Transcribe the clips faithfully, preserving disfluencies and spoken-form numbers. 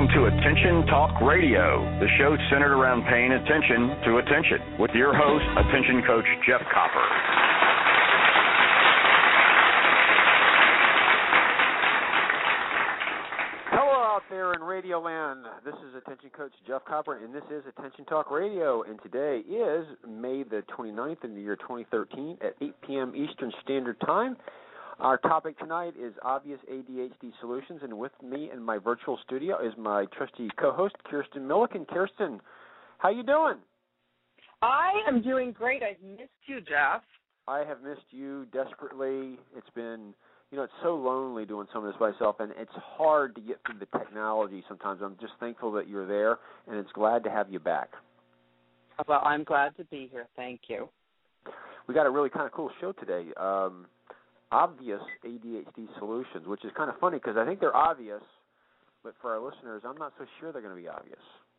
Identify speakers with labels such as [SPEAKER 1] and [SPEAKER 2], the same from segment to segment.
[SPEAKER 1] Welcome to Attention Talk Radio, the show centered around paying attention to attention, with your host, Attention Coach Jeff Copper.
[SPEAKER 2] Hello out there in Radio Land. This is Attention Coach Jeff Copper, and this is Attention Talk Radio. And today is May the twenty-ninth in the year twenty thirteen at eight p.m. Eastern Standard Time. Our topic tonight is obvious A D H D solutions, and with me in my virtual studio is my trusty co-host, Kirsten Milliken. Kirsten, how you doing?
[SPEAKER 3] I am doing great. I've missed you, Jeff.
[SPEAKER 2] I have missed you desperately. It's been, you know, it's so lonely doing some of this by myself, and it's hard to get through the technology sometimes. I'm just thankful that you're there, and it's glad to have you back.
[SPEAKER 3] Well, I'm glad to be here. Thank you.
[SPEAKER 2] We got a really kind of cool show today. Um, Obvious A D H D solutions, which is kind of funny because I think they're obvious, but for our listeners, I'm not so sure they're going to be obvious.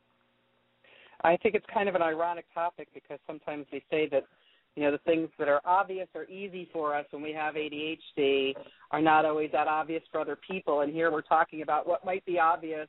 [SPEAKER 3] I think it's kind of an ironic topic because sometimes they say that, you know, the things that are obvious or easy for us when we have A D H D are not always that obvious for other people. And here we're talking about what might be obvious,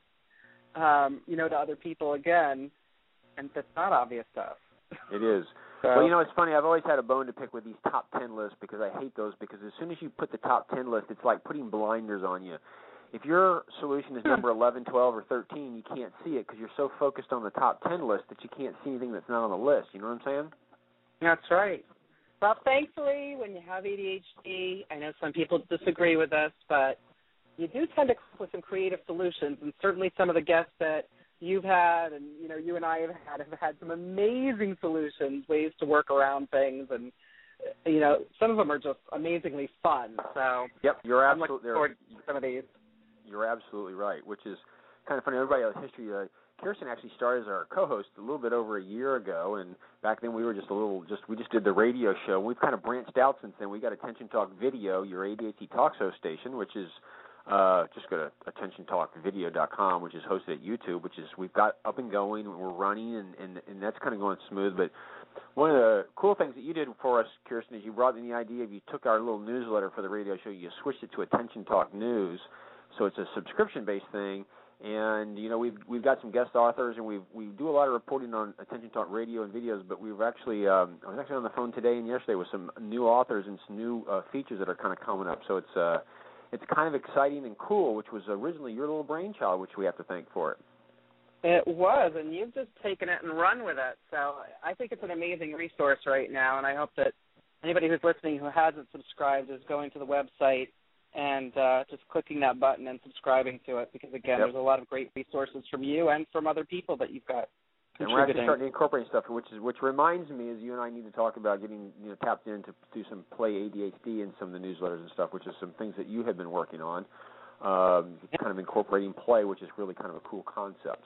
[SPEAKER 3] um, you know, to other people again, and that's not obvious to us.
[SPEAKER 2] It is. So, well, you know, it's funny. I've always had a bone to pick with these top ten lists because I hate those because as soon as you put the top ten list, it's like putting blinders on you. If your solution is number eleven, twelve, or thirteen, you can't see it because you're so focused on the top ten list that you can't see anything that's not on the list. You know what I'm saying?
[SPEAKER 3] That's right. Well, thankfully, when you have A D H D, I know some people disagree with us, but you do tend to come up with some creative solutions, and certainly some of the guests that you've had and, you know, you and I have had have had some amazing solutions, ways to work around things, and, you know, some of them are just amazingly fun. So
[SPEAKER 2] yep, you're
[SPEAKER 3] I'm
[SPEAKER 2] absolutely
[SPEAKER 3] looking forward to some of these.
[SPEAKER 2] You're absolutely right, which is kind of funny. Everybody has history. Uh, Kirsten actually started as our co-host a little bit over a year ago, and back then we were just a little, just we just did the radio show. We've kind of branched out since then. We got Attention Talk Video, your A D H D talk show station, which is Uh, just go to attention talk video dot com, which is hosted at YouTube, which is we've got up and going, we're running, and, and, and that's kind of going smooth. But one of the cool things that you did for us, Kirsten, is you brought in the idea of you took our little newsletter for the radio show, you switched it to Attention Talk News, so it's a subscription-based thing. And you know we've we've got some guest authors, and we we do a lot of reporting on Attention Talk Radio and videos. But we've actually um, I was actually on the phone today and yesterday with some new authors and some new uh, features that are kind of coming up. So it's uh It's kind of exciting and cool, which was originally your little brainchild, which we have to thank for it.
[SPEAKER 3] It was, and you've just taken it and run with it. So I think it's an amazing resource right now, and I hope that anybody who's listening who hasn't subscribed is going to the website and uh, just clicking that button and subscribing to it because, again,
[SPEAKER 2] yep.
[SPEAKER 3] there's a lot of great resources from you and from other people that you've got.
[SPEAKER 2] And we're actually starting to incorporate stuff, which is which reminds me, is you and I need to talk about getting you know tapped in to do some Play A D H D in some of the newsletters and stuff, which is some things that you have been working on, um, kind of incorporating play, which is really kind of a cool concept.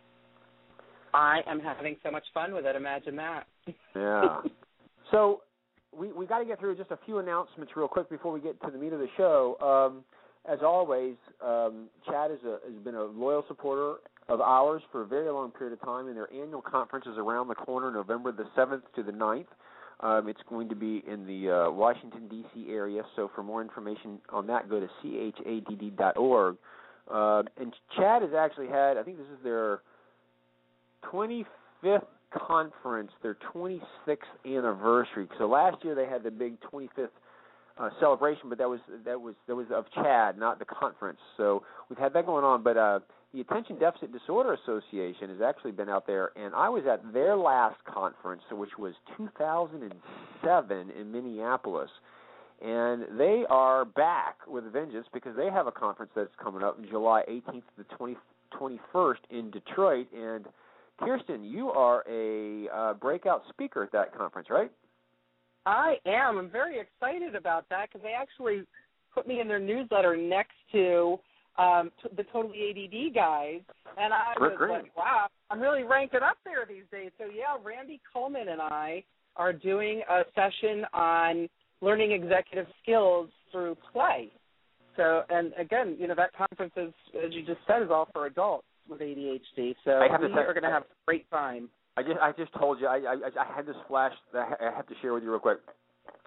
[SPEAKER 3] I am having so much fun with it. Imagine that.
[SPEAKER 2] Yeah. So we we got to get through just a few announcements real quick before we get to the meat of the show. Um, as always, um, Chad is a, has been a loyal supporter of ours for a very long period of time, and their annual conference is around the corner, November the seventh to the ninth. Um, it's going to be in the uh, Washington, D C area, so for more information on that, go to C H A D D dot org. Uh, and Chad has actually had, I think this is their twenty-fifth conference, their twenty-sixth anniversary. So last year they had the big twenty-fifth Uh, celebration, but that was that was that was of Chad, not the conference. So we've had that going on. But uh, the Attention Deficit Disorder Association has actually been out there, and I was at their last conference, which was two thousand seven in Minneapolis, and they are back with a vengeance because they have a conference that's coming up in July eighteenth to the twenty-first in Detroit. And Kirsten, you are a uh, breakout speaker at that conference, right?
[SPEAKER 3] I am. I'm very excited about that because they actually put me in their newsletter next to um, t- the Totally A D D guys, and I was
[SPEAKER 2] great.
[SPEAKER 3] like, wow, I'm really ranking up there these days. So, yeah, Randy Coleman and I are doing a session on learning executive skills through play. So, and, again, you know, that conference, is, as you just said, is all for adults with A D H D. So
[SPEAKER 2] I have
[SPEAKER 3] we
[SPEAKER 2] to say,
[SPEAKER 3] are going to have a great time.
[SPEAKER 2] I just I just told you I I, I had this flash that I have to share with you real quick.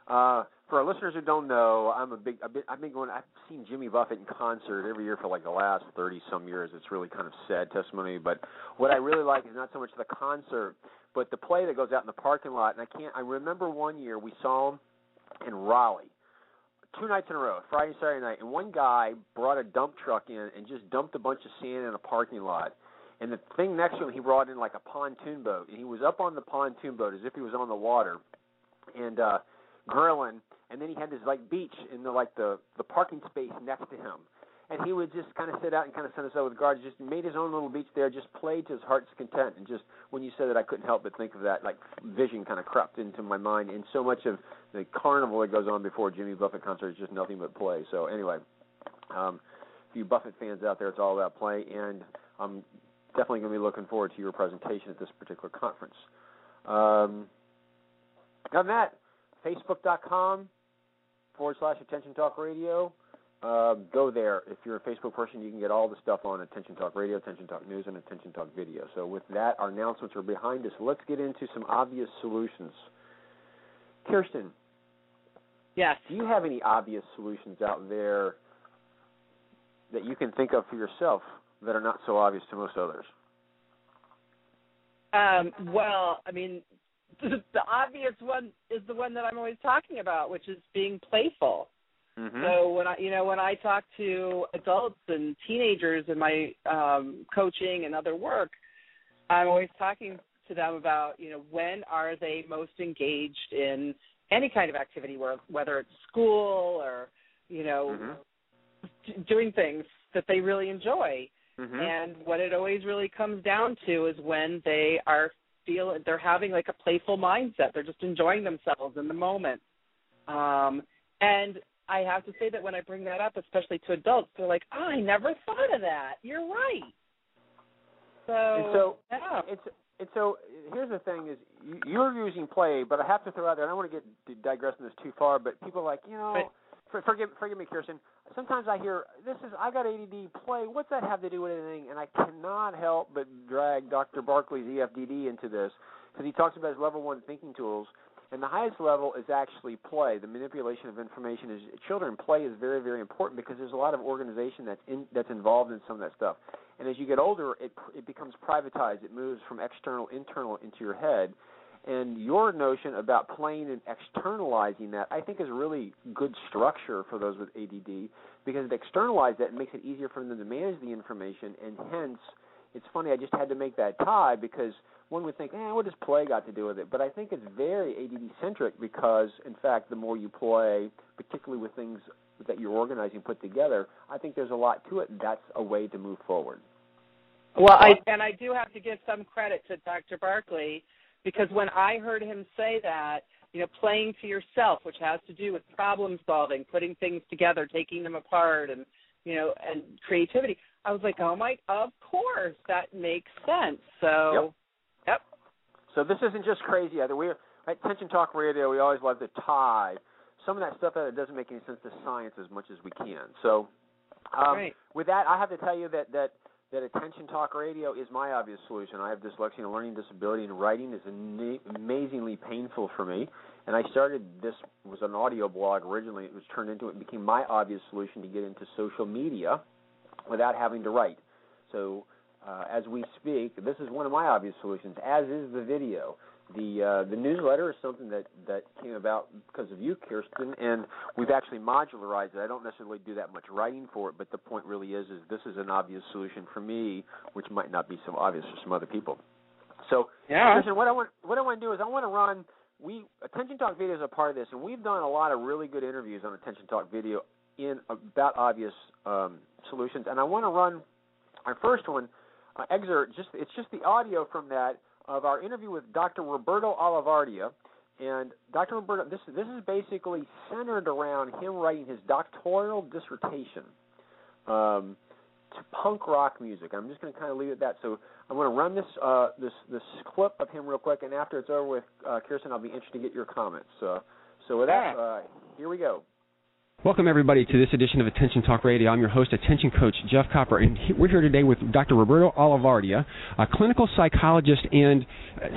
[SPEAKER 2] Uh, for our listeners who don't know, I'm a big. I've been, I've been going. I've seen Jimmy Buffett in concert every year for like the last thirty some years. It's really kind of sad testimony. But what I really like is not so much the concert, but the play that goes out in the parking lot. And I can't. I remember one year we saw him in Raleigh, two nights in a row, Friday, Saturday night, and one guy brought a dump truck in and just dumped a bunch of sand in a parking lot. And the thing next to him, he brought in like a pontoon boat, and he was up on the pontoon boat as if he was on the water, and uh, grilling. And then he had this like beach in the like the the parking space next to him, and he would just kind of sit out and kind of send us out with guards. Just made his own little beach there, just played to his heart's content. And just when you said that, I couldn't help but think of that like vision kind of crept into my mind. And so much of the carnival that goes on before Jimmy Buffett concert is just nothing but play. So anyway, um, for you Buffett fans out there, it's all about play, and I'm definitely going to be looking forward to your presentation at this particular conference. Um, other than that, Facebook.com forward slash Attention Talk Radio. Uh, go there. If you're a Facebook person, you can get all the stuff on Attention Talk Radio, Attention Talk News, and Attention Talk Video. So with that, our announcements are behind us. Let's get into some obvious solutions. Kirsten.
[SPEAKER 3] Yes.
[SPEAKER 2] Do you have any obvious solutions out there that you can think of for yourself that are not so obvious to most others?
[SPEAKER 3] Um, well, I mean, the obvious one is the one that I'm always talking about, which is being playful. Mm-hmm. So when I, you know, when I talk to adults and teenagers in my um, coaching and other work, I'm always talking to them about, you know, when are they most engaged in any kind of activity, whether it's school or, you know, mm-hmm. doing things that they really enjoy. Mm-hmm. And what it always really comes down to is when they are feel they're having like a playful mindset. They're just enjoying themselves in the moment. Um, and I have to say that when I bring that up, especially to adults, they're like, oh, I never thought of that. You're right. So,
[SPEAKER 2] and so
[SPEAKER 3] yeah.
[SPEAKER 2] it's and so here's the thing is you, you're using play, but I have to throw out there, I don't want to get to digress in this too far, but people are like, you know, for, forgive, forgive me, Kirsten, sometimes I hear, this is, I got A D D, play, what's that have to do with anything? And I cannot help but drag Doctor Barkley's E F D D into this, because he talks about his level one thinking tools, and the highest level is actually play. The manipulation of information is, children, play is very, very important, because there's a lot of organization that's in, that's involved in some of that stuff. And as you get older, it it becomes privatized. It moves from external, internal into your head. And your notion about playing and externalizing that, I think, is really good structure for those with A D D, because it externalizes that and makes it easier for them to manage the information. And hence, it's funny, I just had to make that tie, because one would think, eh, what does play got to do with it? But I think it's very A D D-centric, because, in fact, the more you play, particularly with things that you're organizing, put together, I think there's a lot to it, and that's a way to move forward.
[SPEAKER 3] Well, I, and I do have to give some credit to Doctor Barkley, because when I heard him say that, you know, playing to yourself, which has to do with problem solving, putting things together, taking them apart, and, you know, and creativity, I was like, oh, my, of course, that makes sense. So,
[SPEAKER 2] yep.
[SPEAKER 3] yep.
[SPEAKER 2] So this isn't just crazy either. We're at Attention Talk Radio, we always love to tie some of that stuff that doesn't make any sense to science as much as we can. So um,
[SPEAKER 3] right.
[SPEAKER 2] with that, I have to tell you that, that that Attention Talk Radio is my obvious solution. I have dyslexia and a learning disability, and writing is an- amazingly painful for me. And I started, this was an audio blog originally. It was turned into, it became my obvious solution to get into social media without having to write. So uh, as we speak, this is one of my obvious solutions, as is the video. The uh, the newsletter is something that, that came about because of you, Kirsten, and we've actually modularized it. I don't necessarily do that much writing for it, but the point really is is this is an obvious solution for me, which might not be so obvious for some other people. So,
[SPEAKER 3] yeah.
[SPEAKER 2] Kirsten, what I want what I want to do is I want to run. We Attention Talk Video is a part of this, and we've done a lot of really good interviews on Attention Talk Video in about obvious um, solutions, and I want to run our first one uh, excerpt. Just it's just the audio from that. Of our interview with Doctor Roberto Olivardia, and Doctor Roberto, this this is basically centered around him writing his doctoral dissertation um, to punk rock music. I'm just going to kind of leave it at that. So I'm going to run this uh, this this clip of him real quick, and after it's over with uh, Kirsten, I'll be interested to get your comments. Uh, so with that, uh, here we go.
[SPEAKER 4] Welcome, everybody, to this edition of Attention Talk Radio. I'm your host, Attention Coach Jeff Copper, and we're here today with Doctor Roberto Olivardia, a clinical psychologist and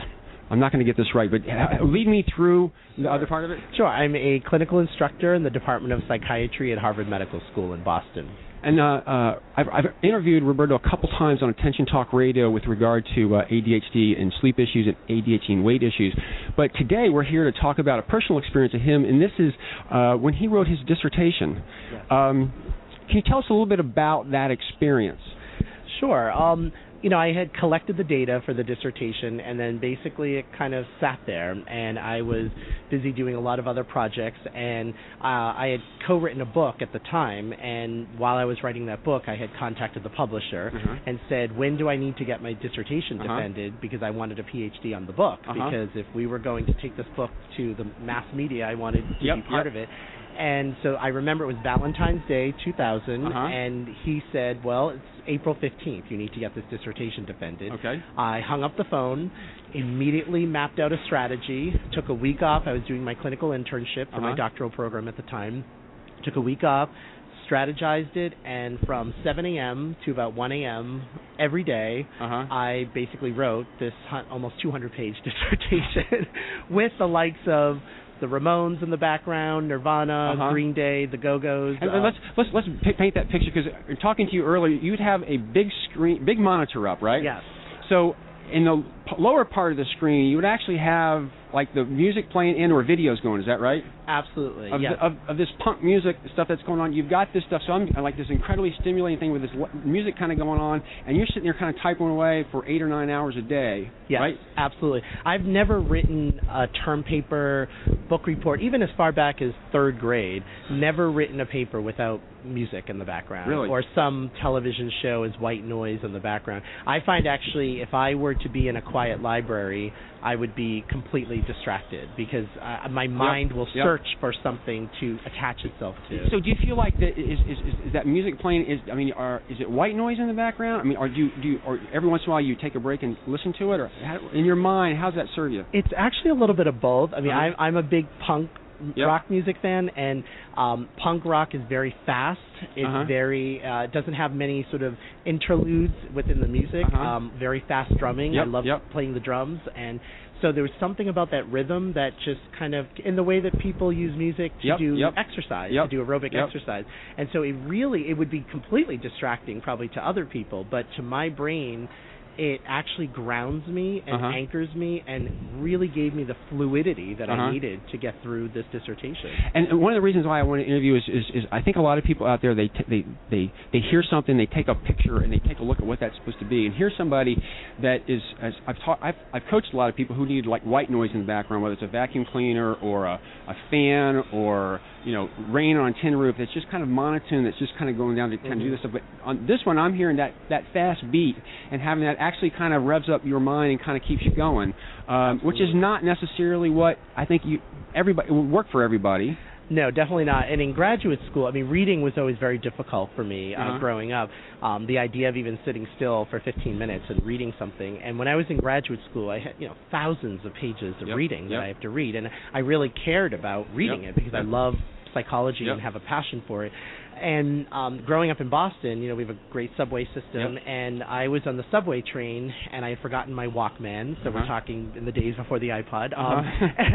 [SPEAKER 4] I'm not going to get this right, but lead me through the other part of it.
[SPEAKER 5] Sure. I'm a clinical instructor in the Department of Psychiatry at Harvard Medical School in Boston.
[SPEAKER 4] And uh, uh, I've, I've interviewed Roberto a couple times on Attention Talk Radio with regard to uh, A D H D and sleep issues and A D H D and weight issues. But today we're here to talk about a personal experience of him, and this is uh, when he wrote his dissertation.
[SPEAKER 5] Yes.
[SPEAKER 4] Um, can you tell us a little bit about that experience?
[SPEAKER 5] Sure. Um, you know, I had collected the data for the dissertation, and then basically it kind of sat there, and I was busy doing a lot of other projects, and uh, I had co-written a book at the time, and while I was writing that book, I had contacted the publisher
[SPEAKER 4] uh-huh.
[SPEAKER 5] and said, when do I need to get my dissertation
[SPEAKER 4] uh-huh.
[SPEAKER 5] defended, because I wanted a P H D on the book,
[SPEAKER 4] uh-huh.
[SPEAKER 5] because if we were going to take this book to the mass media, I wanted to
[SPEAKER 4] yep,
[SPEAKER 5] be part
[SPEAKER 4] yep.
[SPEAKER 5] of it. And so I remember it was Valentine's Day two thousand,
[SPEAKER 4] uh-huh.
[SPEAKER 5] and he said, well, it's April fifteenth. You need to get this dissertation defended.
[SPEAKER 4] Okay.
[SPEAKER 5] I hung up the phone, immediately mapped out a strategy, took a week off. I was doing my clinical internship for
[SPEAKER 4] uh-huh.
[SPEAKER 5] my doctoral program at the time. Took a week off, strategized it, and from seven a.m. to about one a.m. every day,
[SPEAKER 4] uh-huh.
[SPEAKER 5] I basically wrote this almost two hundred page dissertation with the likes of the Ramones in the background, Nirvana,
[SPEAKER 4] uh-huh.
[SPEAKER 5] Green Day, the Go-Go's.
[SPEAKER 4] And
[SPEAKER 5] uh,
[SPEAKER 4] let's let's let's paint that picture, because talking to you earlier, you'd have a big screen, big monitor up, right?
[SPEAKER 5] Yes.
[SPEAKER 4] So in the p- lower part of the screen, you would actually have like the music playing and or videos going. Is that right?
[SPEAKER 5] Absolutely.
[SPEAKER 4] Of,
[SPEAKER 5] yes.
[SPEAKER 4] the, of, of this punk music stuff that's going on, you've got this stuff. So I'm like this incredibly stimulating thing with this l- music kind of going on, and you're sitting there kind of typing away for eight or nine hours a day.
[SPEAKER 5] Yes,
[SPEAKER 4] right?
[SPEAKER 5] Absolutely. I've never written a term paper, book report, even as far back as third grade. Never written a paper without music in the background,
[SPEAKER 4] really?
[SPEAKER 5] Or some television show as white noise in the background. I find actually, if I were to be in a quiet library, I would be completely distracted, because uh, my mind
[SPEAKER 4] yep.
[SPEAKER 5] will
[SPEAKER 4] yep.
[SPEAKER 5] search for something to attach itself to.
[SPEAKER 4] So do you feel like that is, is, is, is that music playing? Is I mean, are, is it white noise in the background? I mean, or do you, do you, or every once in a while you take a break and listen to it, or how, in your mind, how does that serve you?
[SPEAKER 5] It's actually a little bit of both. I mean,
[SPEAKER 4] uh-huh.
[SPEAKER 5] I'm, I'm a big punk
[SPEAKER 4] yep.
[SPEAKER 5] rock music fan, and um, punk rock is very fast. It's
[SPEAKER 4] uh-huh.
[SPEAKER 5] very uh, it doesn't have many sort of interludes within the music.
[SPEAKER 4] Uh-huh.
[SPEAKER 5] Um, very fast drumming.
[SPEAKER 4] Yep.
[SPEAKER 5] I love
[SPEAKER 4] yep.
[SPEAKER 5] playing the drums, and so there was something about that rhythm that just kind of, in the way that people use music to
[SPEAKER 4] yep.
[SPEAKER 5] do
[SPEAKER 4] Yep.
[SPEAKER 5] exercise,
[SPEAKER 4] yep.
[SPEAKER 5] to do aerobic
[SPEAKER 4] yep.
[SPEAKER 5] exercise. And so it really, it would be completely distracting probably to other people, but to my brain, it actually grounds me and
[SPEAKER 4] uh-huh.
[SPEAKER 5] anchors me and really gave me the fluidity that
[SPEAKER 4] uh-huh.
[SPEAKER 5] I needed to get through this dissertation.
[SPEAKER 4] And one of the reasons why I want to interview is, is, is I think a lot of people out there, they, t- they they they hear something, they take a picture, and they take a look at what that's supposed to be. And here's somebody that is, as I've taught, I've, I've coached a lot of people who need like white noise in the background, whether it's a vacuum cleaner or a, a fan or you know rain on a tin roof. That's just kind of monotone. That's just kind of going down to kind
[SPEAKER 5] mm-hmm.
[SPEAKER 4] of do this stuff. But on this one, I'm hearing that that fast beat and having that actually kind of revs up your mind and kind of keeps you going, um, which is not necessarily what I think you everybody it would work for everybody.
[SPEAKER 5] No, definitely not. And in graduate school, I mean, reading was always very difficult for me uh,
[SPEAKER 4] uh-huh.
[SPEAKER 5] growing up. Um, the idea of even sitting still for fifteen minutes and reading something. And when I was in graduate school, I had you know thousands of pages of
[SPEAKER 4] yep.
[SPEAKER 5] reading
[SPEAKER 4] yep.
[SPEAKER 5] that I have to read, and I really cared about reading
[SPEAKER 4] yep.
[SPEAKER 5] it because
[SPEAKER 4] yep.
[SPEAKER 5] I love psychology
[SPEAKER 4] yep.
[SPEAKER 5] and have a passion for it. And um, growing up in Boston, you know, we have a great subway system,
[SPEAKER 4] yep.
[SPEAKER 5] and I was on the subway train, and I had forgotten my Walkman, so
[SPEAKER 4] uh-huh.
[SPEAKER 5] we're talking in the days before the iPod.
[SPEAKER 4] Uh-huh.
[SPEAKER 5] Um,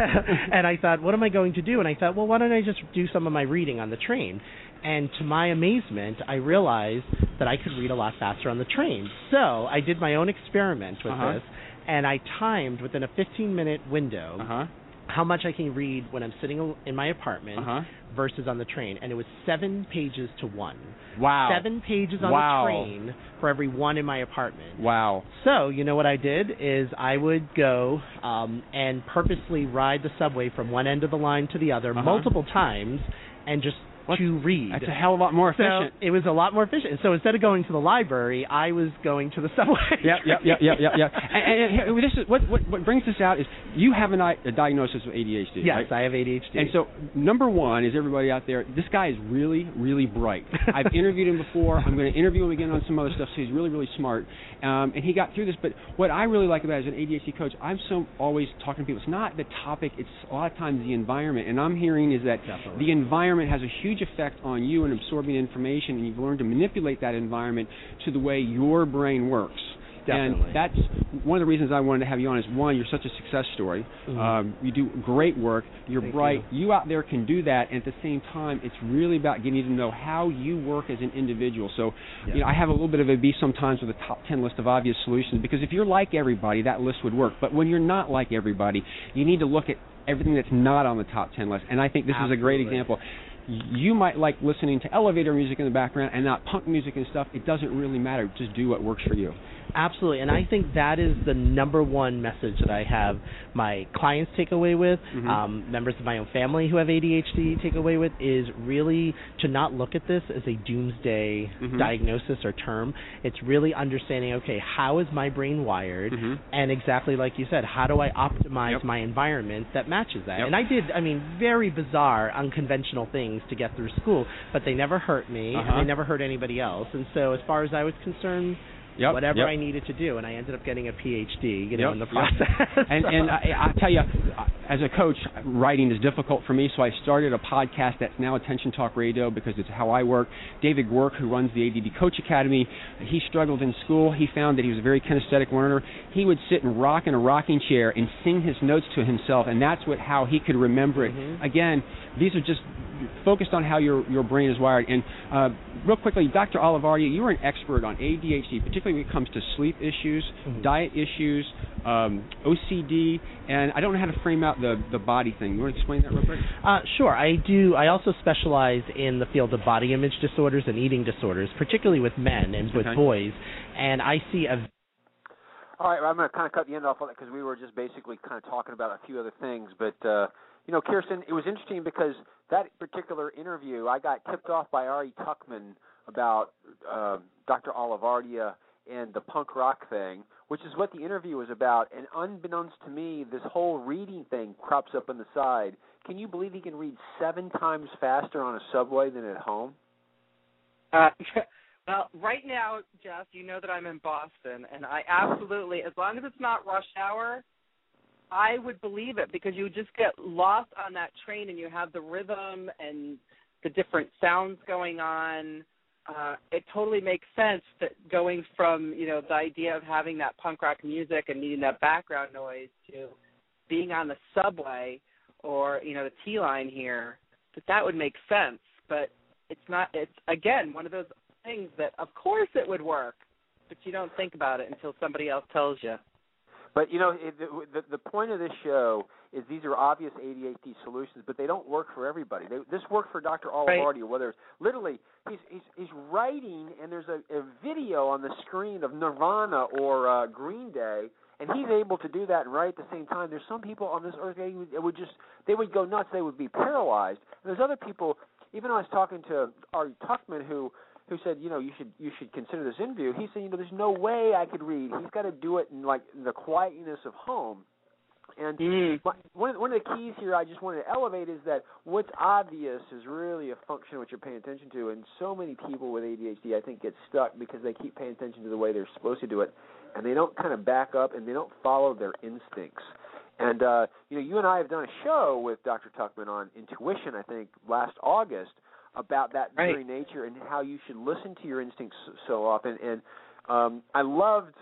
[SPEAKER 5] and I thought, what am I going to do? And I thought, well, why don't I just do some of my reading on the train? And to my amazement, I realized that I could read a lot faster on the train. So I did my own experiment with
[SPEAKER 4] uh-huh.
[SPEAKER 5] this, and I timed within a fifteen-minute window
[SPEAKER 4] uh-huh.
[SPEAKER 5] how much I can read when I'm sitting in my apartment
[SPEAKER 4] uh-huh.
[SPEAKER 5] versus on the train, and it was seven pages to one.
[SPEAKER 4] Wow.
[SPEAKER 5] Seven pages on
[SPEAKER 4] wow.
[SPEAKER 5] the train for every one in my apartment.
[SPEAKER 4] Wow.
[SPEAKER 5] So, you know what I did is I would go um, and purposely ride the subway from one end of the line to the other
[SPEAKER 4] uh-huh.
[SPEAKER 5] multiple times and just
[SPEAKER 4] What?
[SPEAKER 5] to read.
[SPEAKER 4] That's a hell of a lot more efficient.
[SPEAKER 5] So it was a lot more efficient. So instead of going to the library, I was going to the subway.
[SPEAKER 4] Yep, yep, yep, yep, yep, yep. And, and, and this is what, what what brings this out is you have an, a diagnosis of A D H D.
[SPEAKER 5] Yes,
[SPEAKER 4] right?
[SPEAKER 5] I have A D H D.
[SPEAKER 4] And so number one is everybody out there. This guy is really, really bright. I've interviewed him before. I'm going to interview him again on some other stuff. So he's really, really smart. Um, and he got through this. But what I really like about it as an A D H D coach, I'm so always talking to people. It's not the topic. It's a lot of times the environment. And I'm hearing is that
[SPEAKER 5] Definitely.
[SPEAKER 4] the environment has a huge effect on you and absorbing information, and you've learned to manipulate that environment to the way your brain works.
[SPEAKER 5] Definitely.
[SPEAKER 4] And that's one of the reasons I wanted to have you on is, one, you're such a success story.
[SPEAKER 5] Mm-hmm.
[SPEAKER 4] Um, you do great work. You're
[SPEAKER 5] Thank
[SPEAKER 4] bright.
[SPEAKER 5] You.
[SPEAKER 4] you out there can do that, and at the same time, it's really about getting you to know how you work as an individual. So,
[SPEAKER 5] yeah.
[SPEAKER 4] you know, I have a little bit of a beef sometimes with a top ten list of obvious solutions, because if you're like everybody, that list would work. But when you're not like everybody, you need to look at everything that's not on the top ten list. And I think this
[SPEAKER 5] Absolutely.
[SPEAKER 4] is a great example. You might like listening to elevator music in the background and not punk music and stuff. It doesn't really matter. Just do what works for you.
[SPEAKER 5] Absolutely, and I think that is the number one message that I have my clients take away with,
[SPEAKER 4] mm-hmm.
[SPEAKER 5] um, members of my own family who have A D H D take away with, is really to not look at this as a doomsday
[SPEAKER 4] mm-hmm.
[SPEAKER 5] diagnosis or term. It's really understanding, okay, how is my brain wired,
[SPEAKER 4] mm-hmm.
[SPEAKER 5] and exactly like you said, how do I optimize
[SPEAKER 4] yep.
[SPEAKER 5] my environment that matches that?
[SPEAKER 4] Yep.
[SPEAKER 5] And I did, I mean, very bizarre, unconventional things to get through school, but they never hurt me,
[SPEAKER 4] uh-huh.
[SPEAKER 5] and they never hurt anybody else. And so as far as I was concerned,
[SPEAKER 4] Yep,
[SPEAKER 5] whatever
[SPEAKER 4] yep.
[SPEAKER 5] I needed to do, and I ended up getting a P H D, you know,
[SPEAKER 4] yep,
[SPEAKER 5] in the
[SPEAKER 4] yep.
[SPEAKER 5] process.
[SPEAKER 4] and and I, I tell you, as a coach, writing is difficult for me, so I started a podcast that's now Attention Talk Radio because it's how I work. David Gwerk, who runs the A D D Coach Academy, he struggled in school. He found that he was a very kinesthetic learner. He would sit and rock in a rocking chair and sing his notes to himself, and that's what how he could remember it.
[SPEAKER 5] Mm-hmm.
[SPEAKER 4] Again, these are just focused on how your your brain is wired. And uh, real quickly, Doctor Olivardia, you are an expert on A D H D, particularly when it comes to sleep issues,
[SPEAKER 5] mm-hmm.
[SPEAKER 4] diet issues, um, O C D, and I don't know how to frame out the, the body thing. You want to explain that real quick?
[SPEAKER 5] Uh, sure. I do. I also specialize in the field of body image disorders and eating disorders, particularly with men and with
[SPEAKER 4] okay.
[SPEAKER 5] boys. And I see a
[SPEAKER 2] All right, I'm going to kind of cut the end off on that because we were just basically kind of talking about a few other things. But, uh, you know, Kirsten, it was interesting because that particular interview, I got tipped off by Ari Tuckman about uh, Doctor Olivardia and the punk rock thing, which is what the interview was about. And unbeknownst to me, this whole reading thing crops up on the side. Can you believe he can read seven times faster on a subway than at home?
[SPEAKER 3] Uh, well, right now, Jeff, you know that I'm in Boston, and I absolutely, as long as it's not rush hour, I would believe it because you would just get lost on that train and you have the rhythm and the different sounds going on. Uh, it totally makes sense that going from, you know, the idea of having that punk rock music and needing that background noise to being on the subway or, you know, the T-line here, that that would make sense. But it's not, it's, again, one of those things that, of course it would work, but you don't think about it until somebody else tells you.
[SPEAKER 2] But, you know, it, the, the point of this show is these are obvious A D H D solutions, but they don't work for everybody. They, this worked for Doctor Olivardia, right. Whether it's literally he's, he's, he's writing and there's a, a video on the screen of Nirvana or uh, Green Day, and he's able to do that and write at the same time. There's some people on this earth, they would, it would just, they would go nuts. They would be paralyzed. And there's other people, even I was talking to Ari Tuckman, who who said, you know, you should you should consider this interview. He said, you know, there's no way I could read. He's got to do it in, like, the quietness of home. And
[SPEAKER 3] mm.
[SPEAKER 2] my, one, one of the keys here I just wanted to elevate is that what's obvious is really a function of what you're paying attention to. And so many people with A D H D, I think, get stuck because they keep paying attention to the way they're supposed to do it, and they don't kind of back up and they don't follow their instincts. And, uh, you know, you and I have done a show with Doctor Tuckman on intuition, I think, last August, about that
[SPEAKER 3] right.
[SPEAKER 2] very nature and how you should listen to your instincts so often. And um, I loved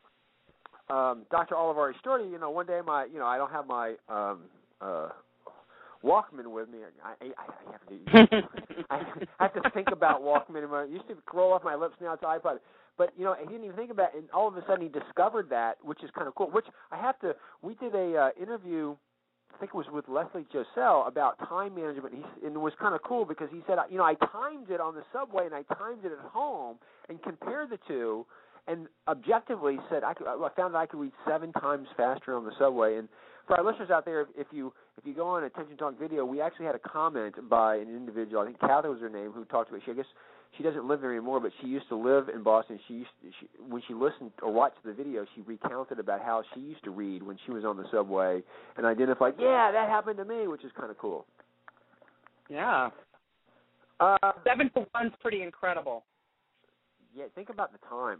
[SPEAKER 2] um, Doctor Olivardia's story. You know, one day my, you know, I don't have my um, uh, Walkman with me. I, I, I have to, I have to think about Walkman. I used to roll off my lips. Now it's iPod. But, you know, I didn't even think about it, and all of a sudden he discovered that, which is kind of cool. Which I have to. We did a uh, interview. I think it was with Leslie Josell about time management, and, he, and it was kind of cool because he said, you know, I timed it on the subway and I timed it at home and compared the two, and objectively said I, could, I found that I could read seven times faster on the subway. And for our listeners out there, if you if you go on Attention Talk Video, we actually had a comment by an individual. I think Cather was her name, who talked about. She I guess she doesn't live there anymore, but she used to live in Boston. She used to, she, when she listened or watched the video, she recounted about how she used to read when she was on the subway and identified, yeah, that happened to me, which is kind of cool.
[SPEAKER 3] Yeah.
[SPEAKER 2] Uh,
[SPEAKER 3] Seven to one's pretty incredible.
[SPEAKER 2] Yeah, think about the time.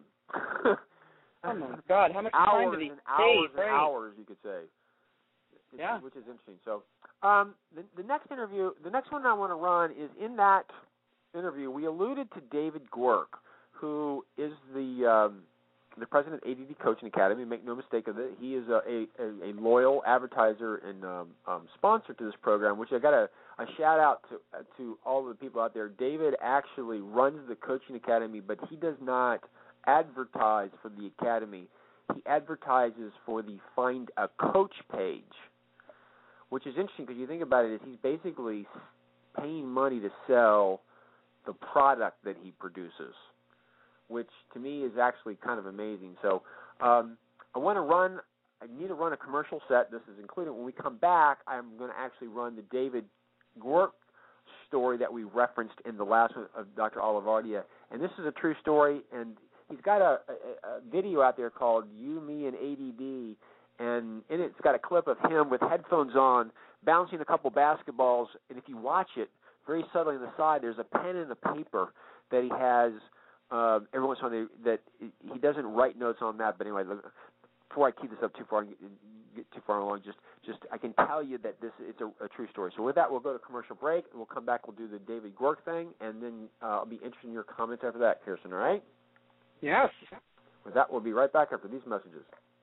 [SPEAKER 3] Oh my God, how much
[SPEAKER 2] hours
[SPEAKER 3] time did he
[SPEAKER 2] and hours
[SPEAKER 3] save,
[SPEAKER 2] and
[SPEAKER 3] right?
[SPEAKER 2] hours, you could say. It's,
[SPEAKER 3] yeah.
[SPEAKER 2] Which is interesting. So, um, the, the next interview, the next one I want to run is in that interview. We alluded to David Gwerk, who is the um, the president of A D D Coaching Academy. Make no mistake of it. He is a, a, a loyal advertiser and um, um, sponsor to this program, which I got a, a shout out to uh, to all of the people out there. David actually runs the Coaching Academy, but he does not advertise for the Academy. He advertises for the Find a Coach page, which is interesting because you think about it, is he's basically paying money to sell the product that he produces, which to me is actually kind of amazing. So um, I want to run, I need to run a commercial set. This is included. When we come back, I'm going to actually run the David Gwerk story that we referenced in the last one of Doctor Olivardia. And this is a true story, and he's got a, a, a video out there called You, Me, and A D D, and in it, it's got a clip of him with headphones on, bouncing a couple basketballs, and if you watch it, very subtly on the side, there's a pen and a paper that he has. Uh, every once in a while, that he doesn't write notes on that. But anyway, before I keep this up too far, get too far along, just, just I can tell you that this is a, a true story. So with that, we'll go to commercial break, and we'll come back. We'll do the David Gwerk thing, and then uh, I'll be interested in your comments after that, Kirsten. All right?
[SPEAKER 3] Yes.
[SPEAKER 2] With that, we'll be right back after these messages.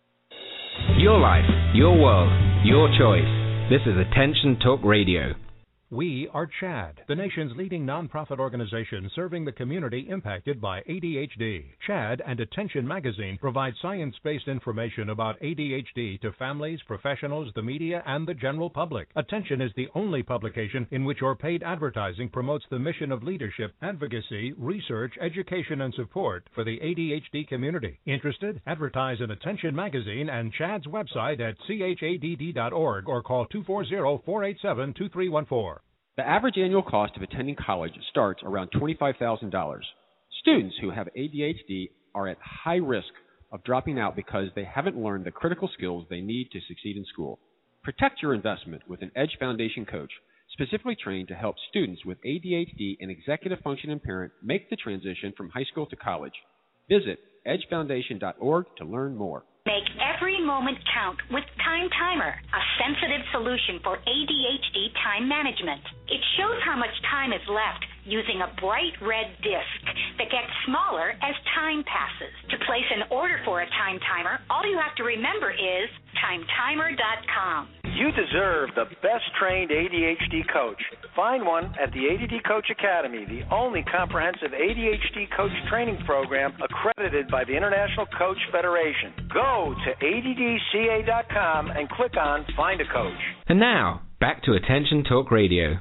[SPEAKER 6] Your life, your world, your choice. This is Attention Talk Radio.
[SPEAKER 7] We are CHADD, the nation's leading nonprofit organization serving the community impacted by A D H D. CHADD and Attention Magazine provide science-based information about A D H D to families, professionals, the media, and the general public. Attention is the only publication in which your paid advertising promotes the mission of leadership, advocacy, research, education, and support for the A D H D community. Interested? Advertise in Attention Magazine and CHADD's website at C H A D D dot org or call two four zero, four eight seven, two three one four.
[SPEAKER 4] The average annual cost of attending college starts around twenty-five thousand dollars. Students who have A D H D are at high risk of dropping out because they haven't learned the critical skills they need to succeed in school. Protect your investment with an Edge Foundation coach, specifically trained to help students with A D H D and executive function impairment make the transition from high school to college. Visit edge foundation dot org to learn more.
[SPEAKER 8] Make every moment count with Time Timer, a sensitive solution for A D H D time management. It shows how much time is left using a bright red disc that gets smaller as time passes. To place an order for a Time Timer, all you have to remember is time timer dot com.
[SPEAKER 9] You deserve the best-trained A D H D coach. Find one at the A D D Coach Academy, the only comprehensive A D H D coach training program accredited by the International Coach Federation. Go to A D D C A dot com and click on Find a Coach.
[SPEAKER 6] And now, back to Attention Talk Radio.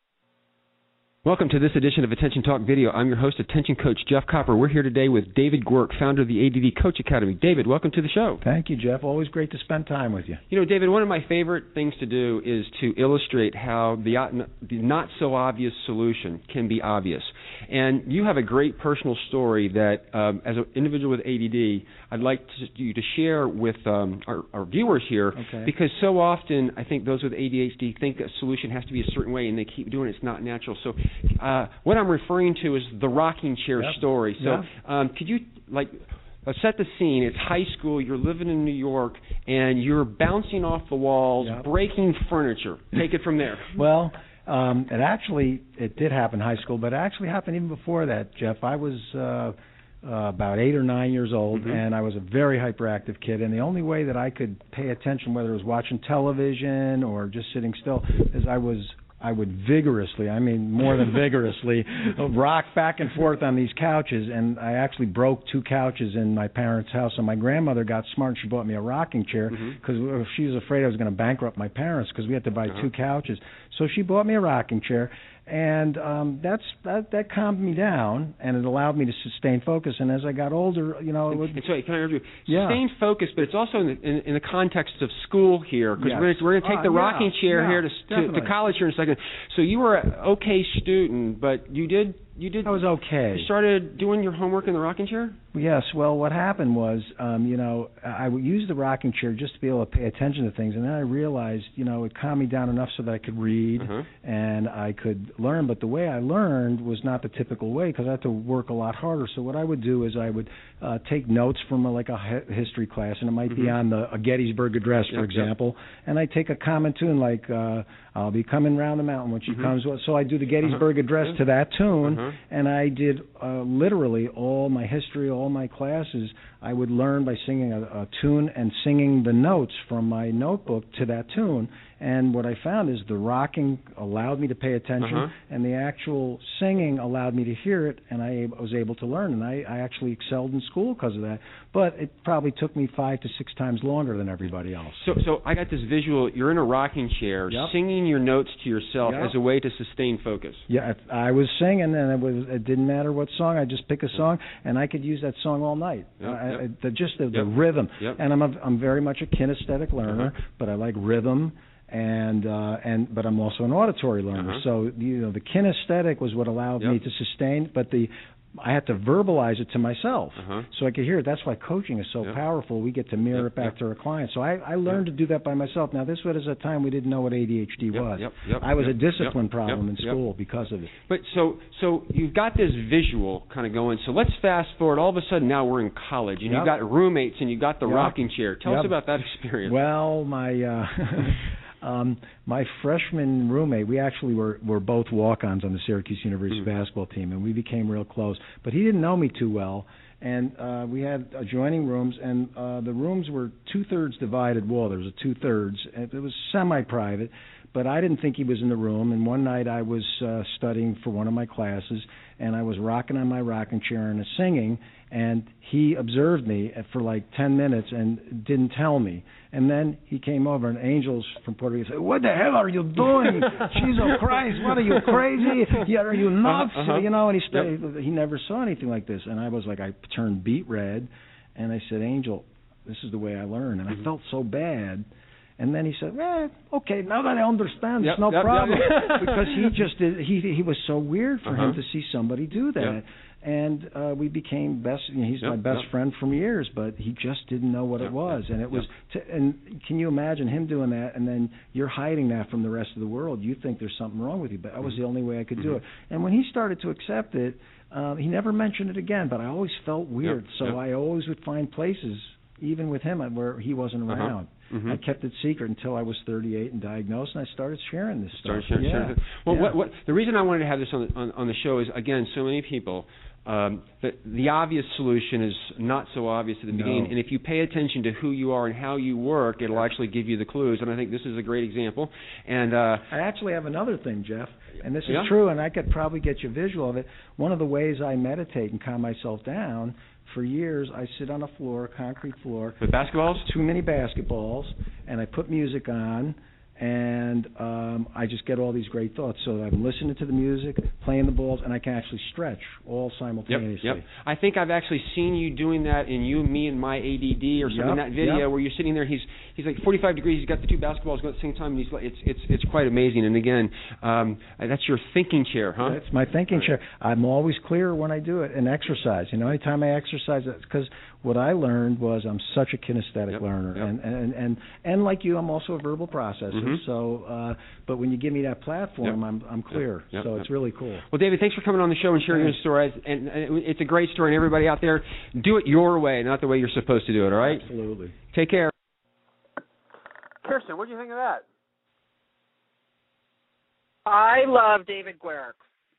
[SPEAKER 4] Welcome to this edition of Attention Talk Video. I'm your host, Attention Coach Jeff Copper. We're here today with David Gwerk, founder of the A D D Coach Academy. David, welcome to the show.
[SPEAKER 10] Thank you, Jeff. Always great to spend time with you.
[SPEAKER 4] You know, David, one of my favorite things to do is to illustrate how the, the not-so-obvious solution can be obvious. And you have a great personal story that, um, as an individual with A D D, I'd like to, you to share with um, our, our viewers here,
[SPEAKER 10] okay.
[SPEAKER 4] Because so often I think those with A D H D think a solution has to be a certain way, and they keep doing it. It's not natural. So uh, what I'm referring to is the rocking chair
[SPEAKER 10] yep.
[SPEAKER 4] story. So
[SPEAKER 10] yeah.
[SPEAKER 4] um, could you, like, uh, set the scene? It's high school. You're living in New York, and you're bouncing off the walls,
[SPEAKER 10] yep.
[SPEAKER 4] breaking furniture. Take it from there.
[SPEAKER 10] Well, um, it actually, it did happen in high school, but it actually happened even before that, Jeff. I was uh, uh, about eight or nine years old,
[SPEAKER 4] mm-hmm.
[SPEAKER 10] and I was a very hyperactive kid, and the only way that I could pay attention, whether it was watching television or just sitting still, is I was I would vigorously, I mean more than vigorously, rock back and forth on these couches, and I actually broke two couches in my parents' house. And my grandmother got smart, and she bought me a rocking chair because mm-hmm. she was afraid I was going to bankrupt my parents because we had to buy uh-huh. two couches. So she bought me a rocking chair, and um, that's that, that calmed me down, and it allowed me to sustain focus. And as I got older, you know, it would.
[SPEAKER 4] And, and sorry, can I interrupt you?
[SPEAKER 10] Yeah.
[SPEAKER 4] Sustain focus, but it's also in the, in, in the context of school here, because
[SPEAKER 10] yes.
[SPEAKER 4] we're, we're going to take
[SPEAKER 10] uh,
[SPEAKER 4] the
[SPEAKER 10] yeah,
[SPEAKER 4] rocking chair
[SPEAKER 10] yeah,
[SPEAKER 4] here to, to to college here in a second. So you were an okay student, but you did you did.
[SPEAKER 10] I was okay.
[SPEAKER 4] You started doing your homework in the rocking chair?
[SPEAKER 10] Yes. Well, what happened was, um, you know, I would use the rocking chair just to be able to pay attention to things, and then I realized, you know, it calmed me down enough so that I could read
[SPEAKER 4] uh-huh.
[SPEAKER 10] and I could learn. But the way I learned was not the typical way because I had to work a lot harder. So what I would do is I would uh, take notes from a, like a he- history class, and it might mm-hmm. be on the a Gettysburg Address, for
[SPEAKER 4] yep,
[SPEAKER 10] example,
[SPEAKER 4] yep.
[SPEAKER 10] and I take a common tune like uh, "I'll be coming round the mountain when she
[SPEAKER 4] mm-hmm.
[SPEAKER 10] comes." So I do the Gettysburg
[SPEAKER 4] uh-huh.
[SPEAKER 10] Address
[SPEAKER 4] yeah.
[SPEAKER 10] to that tune,
[SPEAKER 4] uh-huh.
[SPEAKER 10] and I did uh, literally all my history, all my classes I would learn by singing a, a tune and singing the notes from my notebook to that tune. And what I found is the rocking allowed me to pay attention,
[SPEAKER 4] uh-huh.
[SPEAKER 10] and the actual singing allowed me to hear it, and I was able to learn. And I, I actually excelled in school because of that. But it probably took me five to six times longer than everybody else.
[SPEAKER 4] So, so I got this visual. You're in a rocking chair,
[SPEAKER 10] yep.
[SPEAKER 4] singing your notes to yourself
[SPEAKER 10] yep.
[SPEAKER 4] as a way to sustain focus.
[SPEAKER 10] Yeah, I was singing, and it was. It didn't matter what song. I just pick a song, and I could use that song all night.
[SPEAKER 4] Yep,
[SPEAKER 10] I,
[SPEAKER 4] yep.
[SPEAKER 10] I, the, just the,
[SPEAKER 4] yep.
[SPEAKER 10] the rhythm.
[SPEAKER 4] Yep.
[SPEAKER 10] And I'm a, I'm very much a kinesthetic learner,
[SPEAKER 4] uh-huh.
[SPEAKER 10] but I like rhythm. And uh, and but I'm also an auditory learner,
[SPEAKER 4] uh-huh.
[SPEAKER 10] so you know the kinesthetic was what allowed
[SPEAKER 4] yep.
[SPEAKER 10] me to sustain. But the I had to verbalize it to myself,
[SPEAKER 4] uh-huh.
[SPEAKER 10] so I could hear it. That's why coaching is so
[SPEAKER 4] yep.
[SPEAKER 10] powerful. We get to mirror
[SPEAKER 4] yep.
[SPEAKER 10] it back
[SPEAKER 4] yep.
[SPEAKER 10] to our clients. So I, I learned
[SPEAKER 4] yep.
[SPEAKER 10] to do that by myself. Now this was at a time we didn't know what A D H D
[SPEAKER 4] yep.
[SPEAKER 10] was.
[SPEAKER 4] Yep. Yep.
[SPEAKER 10] I was
[SPEAKER 4] yep.
[SPEAKER 10] a discipline
[SPEAKER 4] yep.
[SPEAKER 10] problem
[SPEAKER 4] yep.
[SPEAKER 10] in school yep. because of it.
[SPEAKER 4] But so so you've got this visual kind of going. So let's fast forward. All of a sudden now we're in college, and
[SPEAKER 10] yep.
[SPEAKER 4] you've got roommates, and you've got the
[SPEAKER 10] yep.
[SPEAKER 4] rocking chair. Tell
[SPEAKER 10] yep.
[SPEAKER 4] us about that experience.
[SPEAKER 10] Well, my. Uh, Um, my freshman roommate, we actually were, were both walk-ons on the Syracuse University
[SPEAKER 4] mm-hmm.
[SPEAKER 10] basketball team, and we became real close. But he didn't know me too well, and uh, we had adjoining rooms, and uh, the rooms were two-thirds divided wall. There was a two-thirds. It was semi-private, but I didn't think he was in the room. And one night I was uh, studying for one of my classes, and I was rocking on my rocking chair and singing, and he observed me for like ten minutes and didn't tell me. And then he came over, and Angels from Puerto Rico said, "What the hell are you doing? Jesus Christ, what are you, crazy? Yeah, are you nuts?"
[SPEAKER 4] Uh-huh.
[SPEAKER 10] You know, and he st-
[SPEAKER 4] yep.
[SPEAKER 10] he never saw anything like this. And I was like, I turned beet red, and I said, "Angel, this is the way I learn." And
[SPEAKER 4] mm-hmm.
[SPEAKER 10] I felt so bad. And then he said, "Eh, okay, now that I understand,
[SPEAKER 4] yep,
[SPEAKER 10] it's no
[SPEAKER 4] yep,
[SPEAKER 10] problem."
[SPEAKER 4] Yep.
[SPEAKER 10] Because he just did, he he was so weird for
[SPEAKER 4] uh-huh.
[SPEAKER 10] him to see somebody do that.
[SPEAKER 4] Yep.
[SPEAKER 10] And uh, we became best. You know, he's
[SPEAKER 4] yep,
[SPEAKER 10] my best
[SPEAKER 4] yep.
[SPEAKER 10] friend from years, but he just didn't know what
[SPEAKER 4] yep,
[SPEAKER 10] it was.
[SPEAKER 4] yep,
[SPEAKER 10] And it was.
[SPEAKER 4] yep.
[SPEAKER 10] To, and can you imagine him doing that? And then you're hiding that from the rest of the world. You think there's something wrong with you, but that was
[SPEAKER 4] mm-hmm.
[SPEAKER 10] the only way I could
[SPEAKER 4] mm-hmm.
[SPEAKER 10] do it. And when he started to accept it, uh, he never mentioned it again. But I always felt weird,
[SPEAKER 4] yep,
[SPEAKER 10] so
[SPEAKER 4] yep.
[SPEAKER 10] I always would find places, even with him, where he wasn't
[SPEAKER 4] uh-huh.
[SPEAKER 10] around.
[SPEAKER 4] Mm-hmm.
[SPEAKER 10] I kept it secret until I was thirty-eight and diagnosed, and I started sharing this
[SPEAKER 4] started
[SPEAKER 10] stuff.
[SPEAKER 4] Sharing,
[SPEAKER 10] yeah.
[SPEAKER 4] sharing. Well,
[SPEAKER 10] yeah.
[SPEAKER 4] what, what the reason I wanted to have this on the, on, on the show is, again, so many people. Um, the, the obvious solution is not so obvious at the
[SPEAKER 10] No.
[SPEAKER 4] beginning, and if you pay attention to who you are and how you work, it'll actually give you the clues. And I think this is a great example. And uh,
[SPEAKER 10] I actually have another thing, Jeff, and this is
[SPEAKER 4] yeah?
[SPEAKER 10] true, and I could probably get you a visual of it. One of the ways I meditate and calm myself down, for years I sit on a floor, a concrete floor,
[SPEAKER 4] with basketballs,
[SPEAKER 10] too many basketballs, and I put music on, and um, I just get all these great thoughts. So I'm listening to the music, playing the balls, and I can actually stretch all simultaneously.
[SPEAKER 4] Yep, yep. I think I've actually seen you doing that in You, Me, and My A D D or something
[SPEAKER 10] yep,
[SPEAKER 4] in that video
[SPEAKER 10] yep.
[SPEAKER 4] where you're sitting there. He's he's like forty-five degrees. He's got the two basketballs going at the same time, and he's like, it's it's it's quite amazing. And again, um, that's your thinking chair, huh?
[SPEAKER 10] That's my thinking chair. I'm always clear when I do it. And exercise. You know, anytime I exercise, because what I learned was I'm such a kinesthetic
[SPEAKER 4] yep,
[SPEAKER 10] learner,
[SPEAKER 4] yep.
[SPEAKER 10] and, and and and like you, I'm also a verbal processor.
[SPEAKER 4] Mm-hmm.
[SPEAKER 10] So, uh, but when you give me that platform,
[SPEAKER 4] yep.
[SPEAKER 10] I'm I'm clear.
[SPEAKER 4] Yep, yep,
[SPEAKER 10] so
[SPEAKER 4] yep.
[SPEAKER 10] it's really cool.
[SPEAKER 4] Well, David, thanks for coming on the show and sharing
[SPEAKER 10] Thanks.
[SPEAKER 4] your story. And, and it's a great story. And everybody out there, do it your way, not the way you're supposed to do it. All right?
[SPEAKER 10] Absolutely.
[SPEAKER 4] Take care.
[SPEAKER 2] Kirsten, what do you think of that?
[SPEAKER 3] I love David Guerrero.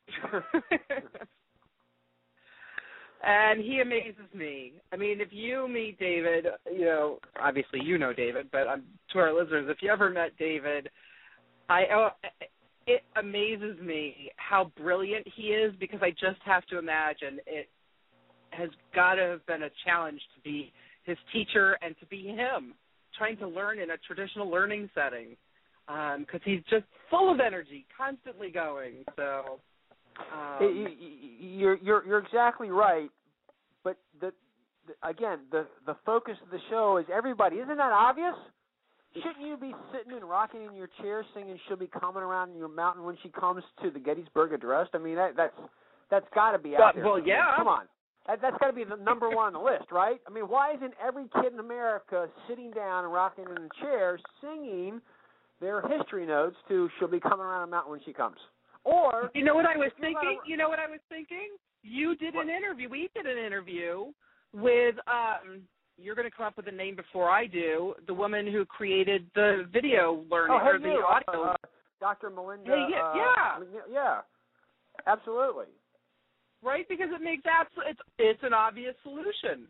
[SPEAKER 3] And he amazes me. I mean, if you meet David, you know, obviously you know David, but um, to our listeners, if you ever met David, I uh, it amazes me how brilliant he is, because I just have to imagine it has got to have been a challenge to be his teacher and to be him, trying to learn in a traditional learning setting, because um, he's just full of energy, constantly going. So. Um,
[SPEAKER 2] you're you're you're exactly right, but the, the again the the focus of the show is everybody. Isn't that obvious? Shouldn't you be sitting and rocking in your chair singing "She'll Be Coming Around Your Mountain" when she comes to the Gettysburg Address? I mean, that, that's that's got to be out
[SPEAKER 3] but,
[SPEAKER 2] there.
[SPEAKER 3] Well, yeah.
[SPEAKER 2] Come on, that, that's got to be the number one on the list, right? I mean, why isn't every kid in America sitting down and rocking in a chair singing their history notes to "She'll Be Coming Around a Mountain When She Comes"? Or
[SPEAKER 3] you know what I was thinking?
[SPEAKER 2] A,
[SPEAKER 3] you know what I was thinking? You did
[SPEAKER 2] what?
[SPEAKER 3] an interview. We did an interview with. Um, you're going to come up with a name before I do. The woman who created the video learning
[SPEAKER 2] oh, hey,
[SPEAKER 3] or the
[SPEAKER 2] you,
[SPEAKER 3] audio.
[SPEAKER 2] Uh, Doctor Melinda.
[SPEAKER 3] Hey, yeah,
[SPEAKER 2] uh,
[SPEAKER 3] yeah,
[SPEAKER 2] yeah, absolutely.
[SPEAKER 3] Right, because it makes absolute. It's it's an obvious solution.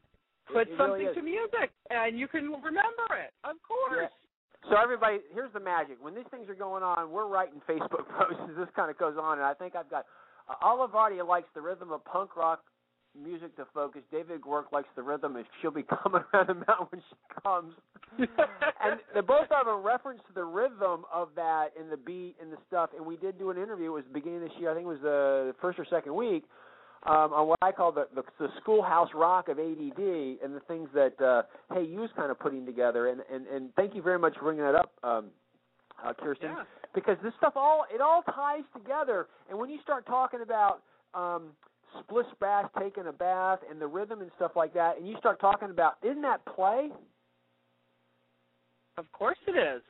[SPEAKER 3] put
[SPEAKER 2] it
[SPEAKER 3] something
[SPEAKER 2] really
[SPEAKER 3] to music, and you can remember it, of course.
[SPEAKER 2] Yeah. So everybody, here's the magic. When these things are going on, we're writing Facebook posts as this kind of goes on, and I think I've got uh, Olivardia likes the rhythm of punk rock music to focus. David Gwork likes the rhythm, and she'll be coming around the mountain when she comes. And they both have a reference to the rhythm of that and the beat and the stuff. And we did do an interview. It was the beginning of this year. I think it was the first or second week um, on what I call the, the the schoolhouse rock of A D D and the things that uh, Hey You's kind of putting together. And, and, and thank you very much for bringing that up, um, uh, Kirsten,
[SPEAKER 3] yeah.
[SPEAKER 2] because this stuff all it all ties together. And when you start talking about um, Splish Splash taking a bath and the rhythm and stuff like that, and you start talking about, isn't that play?
[SPEAKER 3] Of course it is.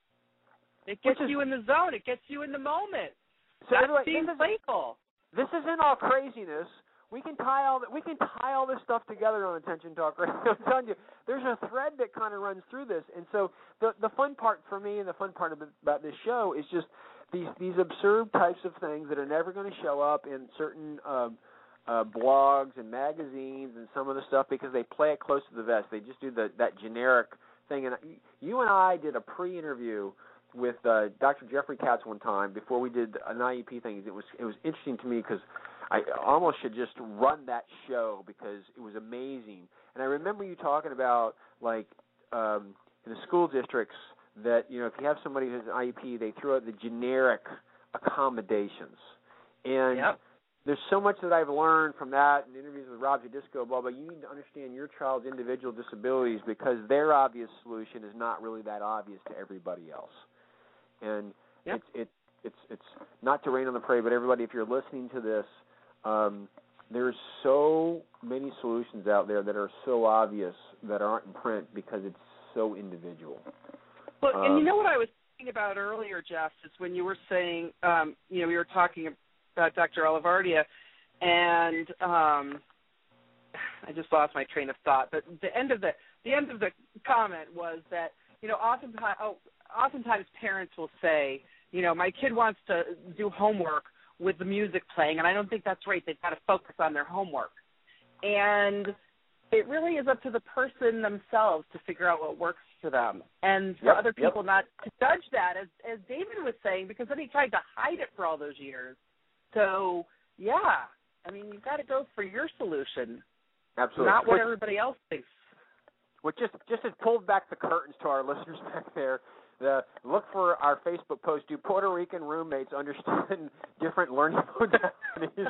[SPEAKER 3] It gets
[SPEAKER 2] is,
[SPEAKER 3] you in the zone. It gets you in the moment.
[SPEAKER 2] So
[SPEAKER 3] That's
[SPEAKER 2] anyway,
[SPEAKER 3] being
[SPEAKER 2] this
[SPEAKER 3] playful.
[SPEAKER 2] This isn't all craziness. We can tie all we can tie all this stuff together on Attention Talk Radio. I'm telling you, there's a thread that kind of runs through this. And so the the fun part for me and the fun part about this show is just these these absurd types of things that are never going to show up in certain um, uh, blogs and magazines and some of the stuff because they play it close to the vest. They just do the that generic thing. And you and I did a pre-interview with uh, Doctor Jeffrey Katz one time before we did an I E P thing. It was it was interesting to me because I almost should just run that show because it was amazing. And I remember you talking about like um, in the school districts that you know if you have somebody who's an I E P, they throw out the generic accommodations. And
[SPEAKER 3] yep.
[SPEAKER 2] there's so much that I've learned from that and interviews with Rob Jadisco, blah, blah. You need to understand your child's individual disabilities because their obvious solution is not really that obvious to everybody else. And
[SPEAKER 3] yep.
[SPEAKER 2] it's it, it's it's not to rain on the parade, but everybody, if you're listening to this, um, there's so many solutions out there that are so obvious that aren't in print because it's so individual.
[SPEAKER 3] Well,
[SPEAKER 2] um,
[SPEAKER 3] and you know what I was thinking about earlier, Jeff, is when you were saying, um, you know, we were talking about Doctor Olivardia, and um, I just lost my train of thought. But the end of the the end of the comment was that you know, oftentimes, oh, oftentimes parents will say, you know, my kid wants to do homework with the music playing, and I don't think that's right. They've got to focus on their homework. And it really is up to the person themselves to figure out what works for them. And for
[SPEAKER 2] yep,
[SPEAKER 3] other people
[SPEAKER 2] yep.
[SPEAKER 3] not to judge that, as, as David was saying, because then he tried to hide it for all those years. So, yeah, I mean, you've got to go for your solution,
[SPEAKER 2] Absolutely.
[SPEAKER 3] not what
[SPEAKER 2] Which,
[SPEAKER 3] everybody else thinks.
[SPEAKER 2] Which just, just has pulled back the curtains to our listeners back there. The, look for our Facebook post. Do Puerto Rican roommates understand different learning modalities?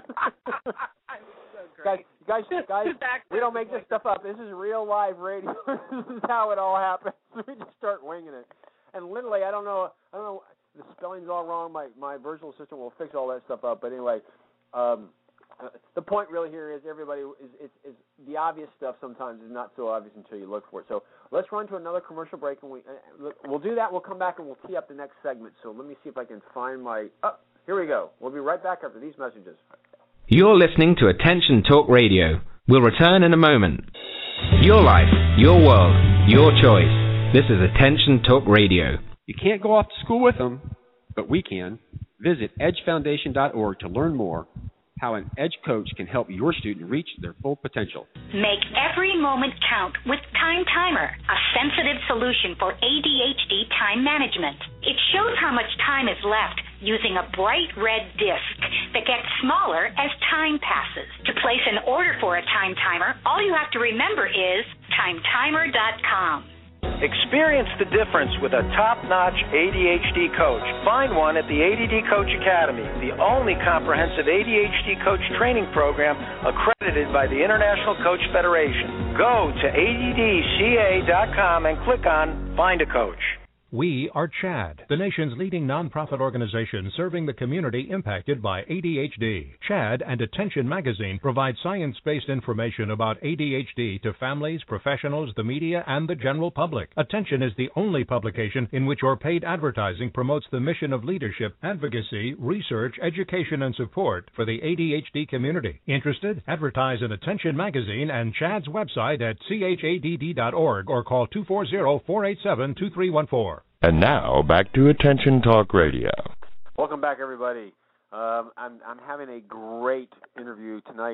[SPEAKER 3] so
[SPEAKER 2] guys, guys, guys, we don't make this stuff up. This is real live radio. This is how it all happens. We just start winging it. And literally, I don't know. I don't know. The spelling's all wrong. My my virtual assistant will fix all that stuff up. But anyway, um, uh, the point really here is everybody is, is is the obvious stuff sometimes is not so obvious until you look for it. So let's run to another commercial break, and we uh, we'll do that. We'll come back and we'll tee up the next segment. So let me see if I can find my. Oh, here we go. We'll be right back after these messages.
[SPEAKER 6] You're listening to Attention Talk Radio. We'll return in a moment. Your life, your world, your choice. This is Attention Talk Radio.
[SPEAKER 4] You can't go off to school with them, but we can. Visit edge foundation dot org to learn more how an Edge coach can help your student reach their full potential.
[SPEAKER 8] Make every moment count with Time Timer, a sensitive solution for A D H D time management. It shows how much time is left using a bright red disc that gets smaller as time passes. To place an order for a Time Timer, all you have to remember is time timer dot com.
[SPEAKER 9] Experience the difference with a top-notch A D H D coach. Find one at the A D D Coach Academy, the only comprehensive A D H D coach training program accredited by the International Coach Federation. Go to A D D C A dot com and click on Find a Coach.
[SPEAKER 7] We are CHADD, the nation's leading nonprofit organization serving the community impacted by A D H D. CHADD and Attention Magazine provide science-based information about A D H D to families, professionals, the media, and the general public. Attention is the only publication in which your paid advertising promotes the mission of leadership, advocacy, research, education, and support for the A D H D community. Interested? Advertise in Attention Magazine and CHADD's website at C H A D D dot org or call two four zero, four eight seven, two three one four.
[SPEAKER 11] And now, back to Attention Talk Radio.
[SPEAKER 2] Welcome back, everybody. Um, I'm, I'm having a great interview tonight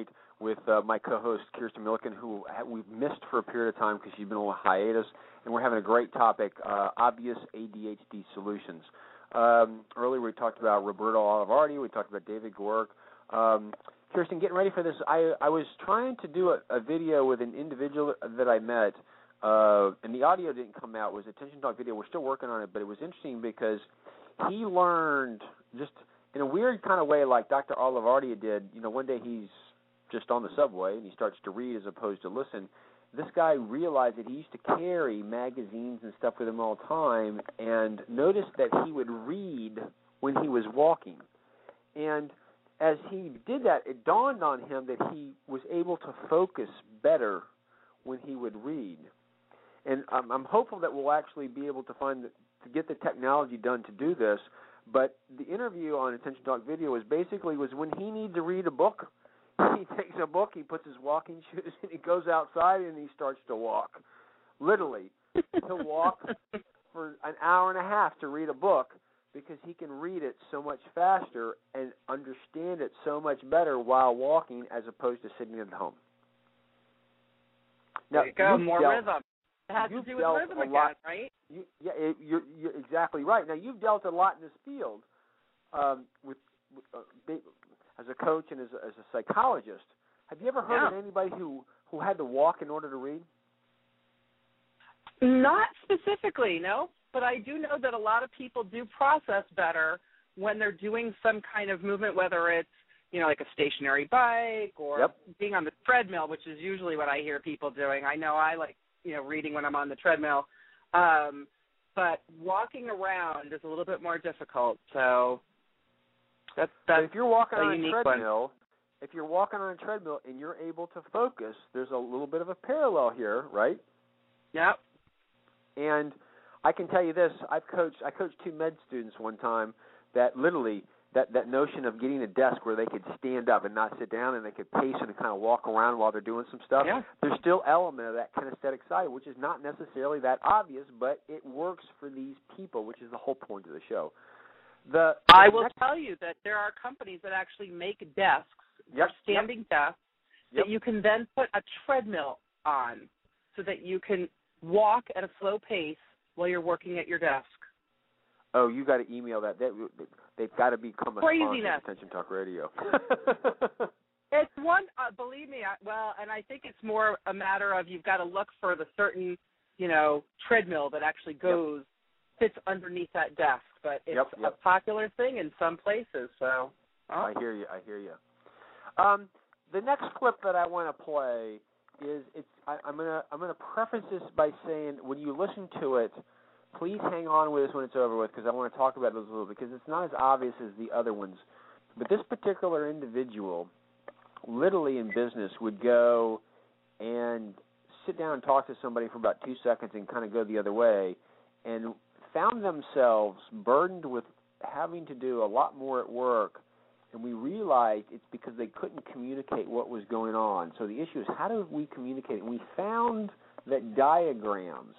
[SPEAKER 2] with uh, my co-host Kirsten Milliken, who we've missed for a period of time because she's been on a hiatus, and we're having a great topic, uh, obvious A D H D solutions. Um, earlier we talked about Roberto Olivardi, we talked about David Gork. Um, Kirsten, getting ready for this, I, I was trying to do a, a video with an individual that I met, uh, and the audio didn't come out. It was a Attention Talk video. We're still working on it, but it was interesting because he learned just in a weird kind of way like Doctor Olivardi did. You know, one day he's just on the subway and he starts to read as opposed to listen. This guy realized that he used to carry magazines and stuff with him all the time and noticed that he would read when he was walking. And as he did that, it dawned on him that he was able to focus better when he would read. And I'm, I'm hopeful that we'll actually be able to find the, to get the technology done to do this. But the interview on Attention Talk Video was basically was when he needs to read a book, he takes a book, he puts his walking shoes, and he goes outside and he starts to walk. Literally, he'll walk for an hour and a half to read a book because he can read it so much faster and understand it so much better while walking as opposed to sitting at home. Now,
[SPEAKER 3] there you go, more
[SPEAKER 2] dealt,
[SPEAKER 3] rhythm. It has to do with rhythm again,
[SPEAKER 2] lot,
[SPEAKER 3] right?
[SPEAKER 2] You, yeah, it, you're, you're exactly right. Now, you've dealt a lot in this field um, with, with uh, as a coach and as a, as a psychologist. Have you ever heard
[SPEAKER 3] yeah.
[SPEAKER 2] of anybody who, who had to walk in order to read?
[SPEAKER 3] Not specifically, no. But I do know that a lot of people do process better when they're doing some kind of movement, whether it's, you know, like a stationary bike or
[SPEAKER 2] yep.
[SPEAKER 3] being on the treadmill, which is usually what I hear people doing. I know I like, you know, reading when I'm on the treadmill. Um, but walking around is a little bit more difficult. So that's, that's
[SPEAKER 2] if you're walking
[SPEAKER 3] a
[SPEAKER 2] on a
[SPEAKER 3] unique
[SPEAKER 2] treadmill,
[SPEAKER 3] one.
[SPEAKER 2] if you're walking on a treadmill and you're able to focus, there's a little bit of a parallel here, right?
[SPEAKER 3] Yep.
[SPEAKER 2] And I can tell you this: I've coached. I coached two med students one time that literally that, that notion of getting a desk where they could stand up and not sit down, and they could pace and kind of walk around while they're doing some stuff.
[SPEAKER 3] Yeah.
[SPEAKER 2] There's still element of that kinesthetic side, which is not necessarily that obvious, but it works for these people, which is the whole point of the show. The, the
[SPEAKER 3] I will
[SPEAKER 2] next,
[SPEAKER 3] tell you that there are companies that actually make desks,
[SPEAKER 2] yep,
[SPEAKER 3] standing
[SPEAKER 2] yep.
[SPEAKER 3] desks,
[SPEAKER 2] yep.
[SPEAKER 3] that you can then put a treadmill on so that you can walk at a slow pace while you're working at your desk.
[SPEAKER 2] Oh, you got to email that. They, they've got to become a
[SPEAKER 3] Craziness.
[SPEAKER 2] sponsor of Attention Talk Radio.
[SPEAKER 3] It's one, uh, believe me, I, well, and I think it's more a matter of you've got to look for the certain, you know, treadmill that actually goes, yep. fits underneath that desk. But it's
[SPEAKER 2] yep, yep.
[SPEAKER 3] a popular thing in some places, so. Oh.
[SPEAKER 2] I hear you, I hear you. Um, the next clip that I want to play is, it's. I, I'm gonna I'm gonna preface this by saying when you listen to it, please hang on with us when it's over with because I want to talk about it a little bit because it's not as obvious as the other ones. But this particular individual, literally in business, would go and sit down and talk to somebody for about two seconds and kind of go the other way, and found themselves burdened with having to do a lot more at work. And we realized it's because they couldn't communicate what was going on. So the issue is, how do we communicate? And we found that diagrams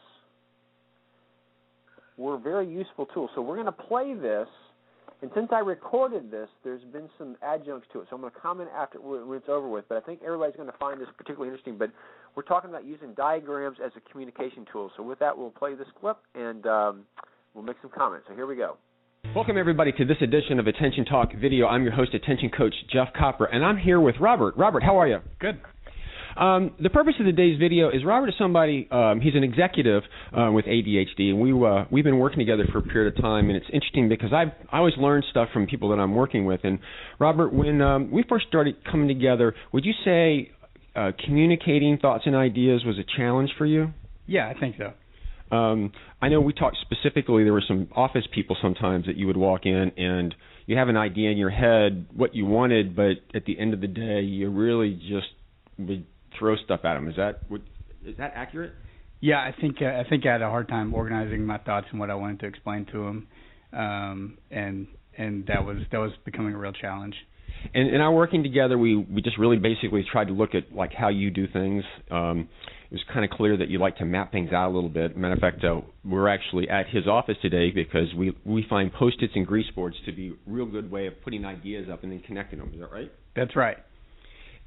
[SPEAKER 2] were a very useful tool. So we're going to play this. And since I recorded this, there's been some adjuncts to it. So I'm going to comment after when it's over with. But I think everybody's going to find this particularly interesting. But we're talking about using diagrams as a communication tool. So with that, we'll play this clip, and um, we'll make some comments. So here we go.
[SPEAKER 4] Welcome, everybody, to this edition of Attention Talk Video. I'm your host, Attention Coach Jeff Copper, and I'm here with Robert. Robert, how are you?
[SPEAKER 12] Good.
[SPEAKER 4] Um, the purpose of today's video is Robert is somebody, um, he's an executive uh, with A D H D, and we, uh, we've been working together for a period of time, and it's interesting because I've, I always learn stuff from people that I'm working with. And, Robert, when um, we first started coming together, would you say uh, communicating thoughts and ideas was a challenge for you?
[SPEAKER 12] Yeah, I think so.
[SPEAKER 4] Um, I know we talked specifically, there were some office people sometimes that you would walk in and you have an idea in your head what you wanted, but at the end of the day, you really just would throw stuff at them. Is that would, is that accurate?
[SPEAKER 12] Yeah, I think uh, I think I had a hard time organizing my thoughts and what I wanted to explain to them, um, and and that was that was becoming a real challenge.
[SPEAKER 4] And in our working together, we, we just really basically tried to look at like how you do things. Um, it was kind of clear that you like to map things out a little bit. Matter of fact, uh, we're actually at his office today because we we find Post-its and grease boards to be a real good way of putting ideas up and then connecting them. Is that right?
[SPEAKER 12] That's right.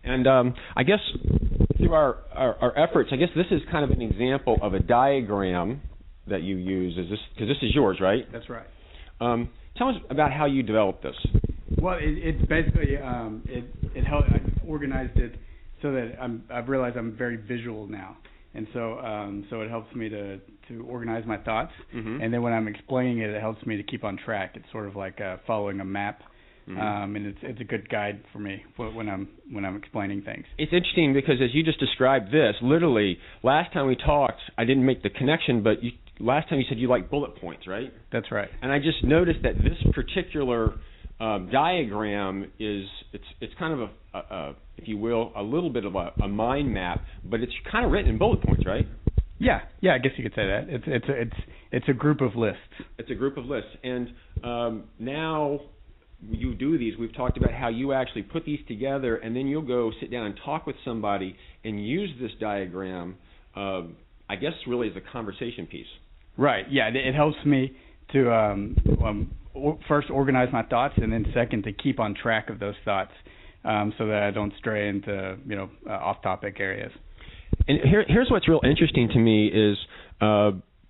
[SPEAKER 4] And um, I guess through our, our, our efforts, I guess this is kind of an example of a diagram that you use. Is this because this is yours, right?
[SPEAKER 12] That's right.
[SPEAKER 4] Um, tell us about how you developed this.
[SPEAKER 12] Well, it, it's basically um, it it helped. I organized it so that I'm, I've realized I'm very visual now, and so um, so it helps me to, to organize my thoughts. Mm-hmm. And then when I'm explaining it, it helps me to keep on track. It's sort of like uh, following a map. Mm-hmm. Um, and it's it's a good guide for me when I'm when I'm explaining things.
[SPEAKER 4] It's interesting because as you just described this, literally last time we talked, I didn't make the connection, but you, last time you said you like bullet points, right?
[SPEAKER 12] That's right.
[SPEAKER 4] And I just noticed that this particular um, diagram is it's it's kind of a, a, a if you will a little bit of a, a mind map, but it's kind of written in bullet points, right?
[SPEAKER 12] Yeah, yeah, I guess you could say that. It's it's a, it's it's a group of lists.
[SPEAKER 4] It's a group of lists, and um, now. You do these. We've talked about how you actually put these together, and then you'll go sit down and talk with somebody and use this diagram, uh, I guess, really as a conversation piece.
[SPEAKER 12] Right. Yeah. It, it helps me to um, um, or, first organize my thoughts, and then second to keep on track of those thoughts, um, so that I don't stray into you know uh, off-topic areas.
[SPEAKER 4] And here, here's what's real interesting to me is. Uh,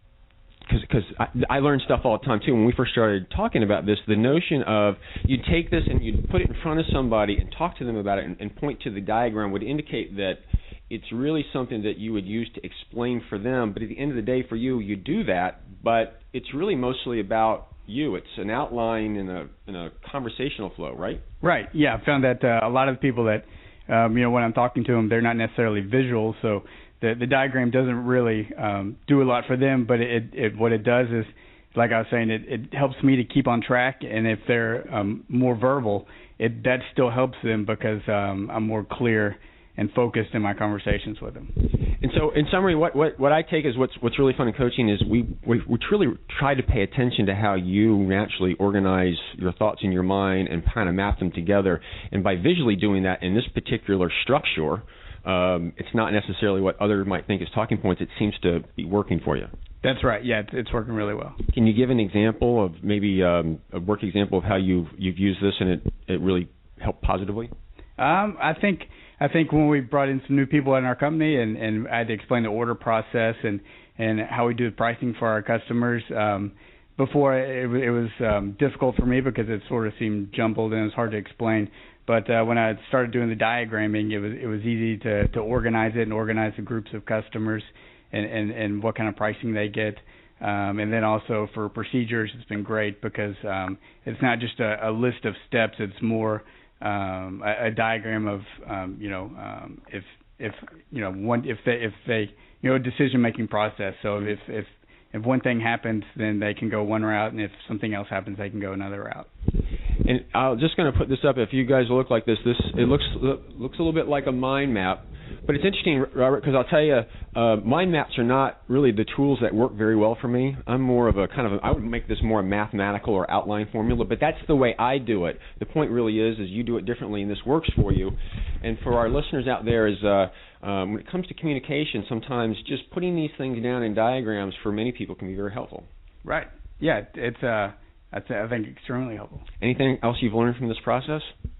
[SPEAKER 4] Because I, I learn stuff all the time, too. When we first started talking about this, the notion of you take this and you put it in front of somebody and talk to them about it and, and point to the diagram would indicate that it's really something that you would use to explain for them. But at the end of the day, for you, you do that, but it's really mostly about you. It's an outline in a in a conversational flow, right?
[SPEAKER 12] Right, yeah. I found that uh, a lot of the people that, um, you know, when I'm talking to them, they're not necessarily visual, so The, the diagram doesn't really um, do a lot for them, but it, it what it does is, like I was saying, it, it helps me to keep on track. And if they're um, more verbal, it that still helps them because um, I'm more clear and focused in my conversations with them.
[SPEAKER 4] And so, in summary, what, what, what I take is what's what's really fun in coaching is we, we we truly try to pay attention to how you naturally organize your thoughts in your mind and kind of map them together. And by visually doing that in this particular structure. Um, it's not necessarily what others might think is talking points. It seems to be working for you.
[SPEAKER 12] That's right. Yeah, it's, it's working really well.
[SPEAKER 4] Can you give an example of maybe um, a work example of how you've you've used this and it, it really helped positively?
[SPEAKER 12] Um, I think I think when we brought in some new people in our company and, and I had to explain the order process and, and how we do the pricing for our customers. Um, before it, it was um, difficult for me because it sort of seemed jumbled and it was hard to explain. But uh, when I started doing the diagramming, it was it was easy to, to organize it and organize the groups of customers and, and, and what kind of pricing they get. Um, and then also for procedures, it's been great because um, it's not just a, a list of steps. It's more um, a, a diagram of um, you know um, if if you know one if they if they you know a decision making process. So if if if one thing happens, then they can go one route, and if something else happens, they can go another route.
[SPEAKER 4] And I'm just going to put this up. If you guys look like this, this it looks looks a little bit like a mind map. But it's interesting, Robert, because I'll tell you, uh, mind maps are not really the tools that work very well for me. I'm more of a kind of a, I would make this more a mathematical or outline formula, but that's the way I do it. The point really is, is you do it differently, and this works for you. And for our listeners out there, is uh, um, when it comes to communication, sometimes just putting these things down in diagrams for many people can be very helpful.
[SPEAKER 12] Right. Yeah, it's uh, that's I think extremely helpful.
[SPEAKER 4] Anything else you've learned from this process?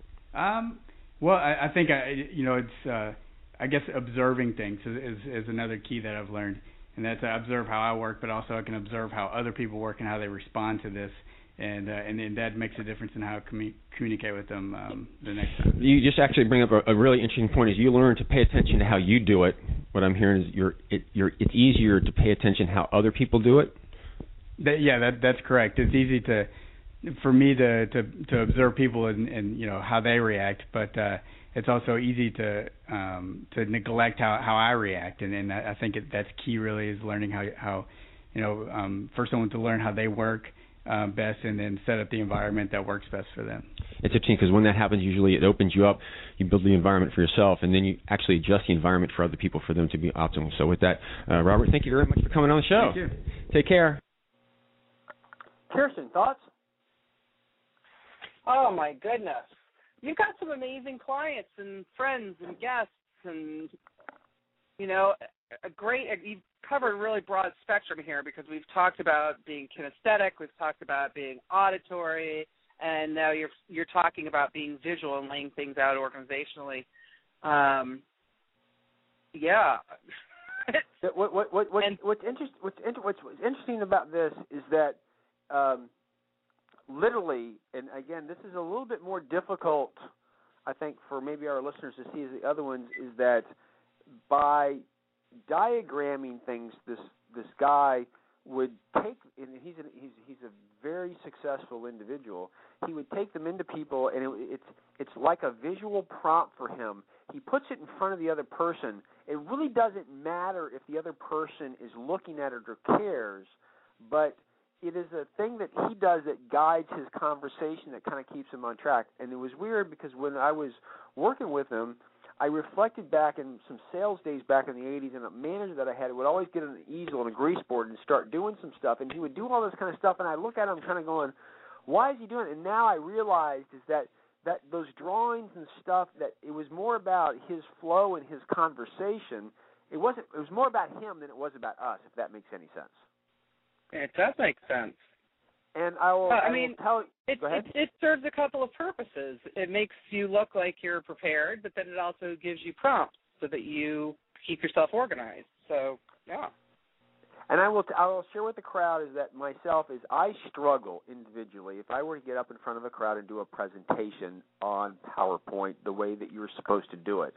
[SPEAKER 12] Um. Well, I, I think I, you know, it's. Uh, I guess observing things is, is, is another key that I've learned, and that's I observe how I work, but also I can observe how other people work and how they respond to this, and uh, and, and that makes a difference in how I commu- communicate with them um, the next time.
[SPEAKER 4] You just actually bring up a, a really interesting point. Is you learn to pay attention to how you do it. What I'm hearing is you're it, you're it's easier to pay attention how other people do it.
[SPEAKER 12] That, yeah, that that's correct. It's easy to for me to to, to observe people and, and you know how they react, but uh, it's also easy to um, to neglect how, how I react, and, and I think it, that's key. Really, is learning how how you know um, for someone to learn how they work uh, best, and then set up the environment that works best for them.
[SPEAKER 4] It's interesting because when that happens, usually it opens you up. You build the environment for yourself, and then you actually adjust the environment for other people for them to be optimal. So with that, uh, Robert, thank you very much for coming on the show.
[SPEAKER 12] Thank you.
[SPEAKER 4] Take care.
[SPEAKER 2] Kirsten, thoughts?
[SPEAKER 3] Oh my goodness. You've got some amazing clients and friends and guests, and you know, a great. You've covered a really broad spectrum here because we've talked about being kinesthetic, we've talked about being auditory, and now you're you're talking about being visual and laying things out organizationally. Um, yeah.
[SPEAKER 2] what what what what
[SPEAKER 3] and,
[SPEAKER 2] what's interest what's, inter, what's what's interesting about this is that um, literally, and again, this is a little bit more difficult, I think, for maybe our listeners to see as the other ones, is that by diagramming things, this this guy would take, and he's a, he's he's a very successful individual. He would take them into people, and it, it's it's like a visual prompt for him. He puts it in front of the other person. It really doesn't matter if the other person is looking at it or cares, but it is a thing that he does that guides his conversation, that kind of keeps him on track. And it was weird because when I was working with him, I reflected back in some sales days back in the eighties, and a manager that I had would always get an easel and a grease board and start doing some stuff, and he would do all this kind of stuff, and I look at him kind of going, why is he doing it? And now I realized is that, that those drawings and stuff, that it was more about his flow and his conversation. It wasn't. It was more about him than it was about us, if that makes any sense.
[SPEAKER 3] It does make sense.
[SPEAKER 2] And I will.
[SPEAKER 3] Uh, I,
[SPEAKER 2] I
[SPEAKER 3] mean,
[SPEAKER 2] will tell.
[SPEAKER 3] It,
[SPEAKER 2] go ahead.
[SPEAKER 3] it, it serves a couple of purposes. It makes you look like you're prepared, but then it also gives you prompts so that you keep yourself organized. So, yeah.
[SPEAKER 2] And I will. T- I will share with the crowd is that myself is I struggle individually if I were to get up in front of a crowd and do a presentation on PowerPoint the way that you're supposed to do it.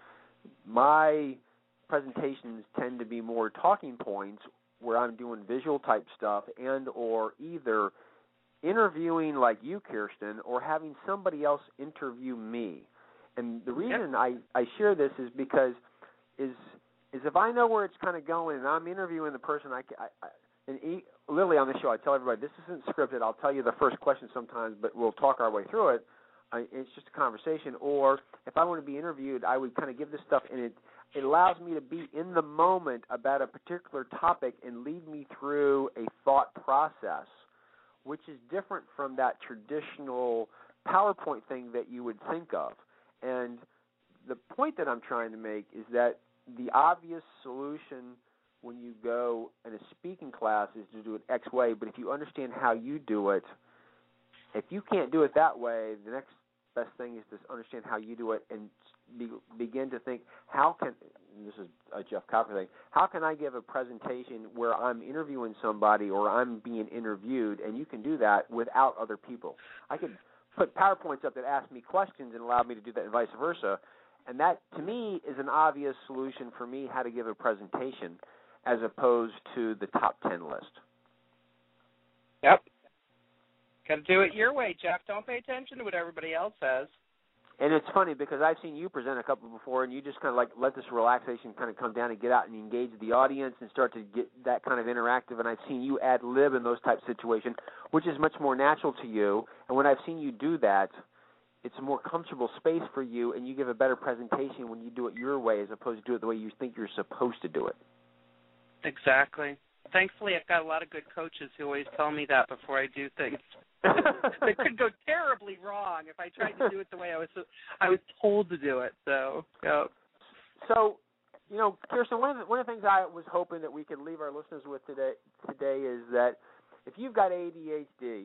[SPEAKER 2] My presentations tend to be more talking points, where I'm doing visual type stuff and or either interviewing like you, Kirsten, or having somebody else interview me. And the reason I, I share this is because is is if I know where it's kind of going and I'm interviewing the person, I, I, I and e, literally on the show I tell everybody this isn't scripted. I'll tell you the first question sometimes, but we'll talk our way through it. I, it's just a conversation. Or if I want to be interviewed, I would kind of give this stuff, and it It allows me to be in the moment about a particular topic and lead me through a thought process, which is different from that traditional PowerPoint thing that you would think of. And the point that I'm trying to make is that the obvious solution when you go in a speaking class is to do it X way, but if you understand how you do it, if you can't do it that way, the next best thing is to understand how you do it and be, begin to think, how can, and this is a Jeff Copper thing, how can I give a presentation where I'm interviewing somebody or I'm being interviewed, and you can do that without other people. I could put PowerPoints up that ask me questions and allow me to do that and vice versa, and that, to me, is an obvious solution for me how to give a presentation as opposed to the top ten list.
[SPEAKER 3] Yep. Got to do it your way, Jeff. Don't pay attention to what everybody else says.
[SPEAKER 2] And it's funny because I've seen you present a couple before, and you just kind of like let this relaxation kind of come down and get out and engage the audience and start to get that kind of interactive. And I've seen you ad lib in those type of situations, which is much more natural to you. And when I've seen you do that, it's a more comfortable space for you, and you give a better presentation when you do it your way as opposed to do it the way you think you're supposed to do it.
[SPEAKER 3] Exactly. Thankfully, I've got a lot of good coaches who always tell me that before I do things. It could go terribly wrong if I tried to do it the way I was I was told to do it. So, yeah.
[SPEAKER 2] So, you know, Kirsten, one of the, one of the things I was hoping that we could leave our listeners with today today is that if you've got A D H D,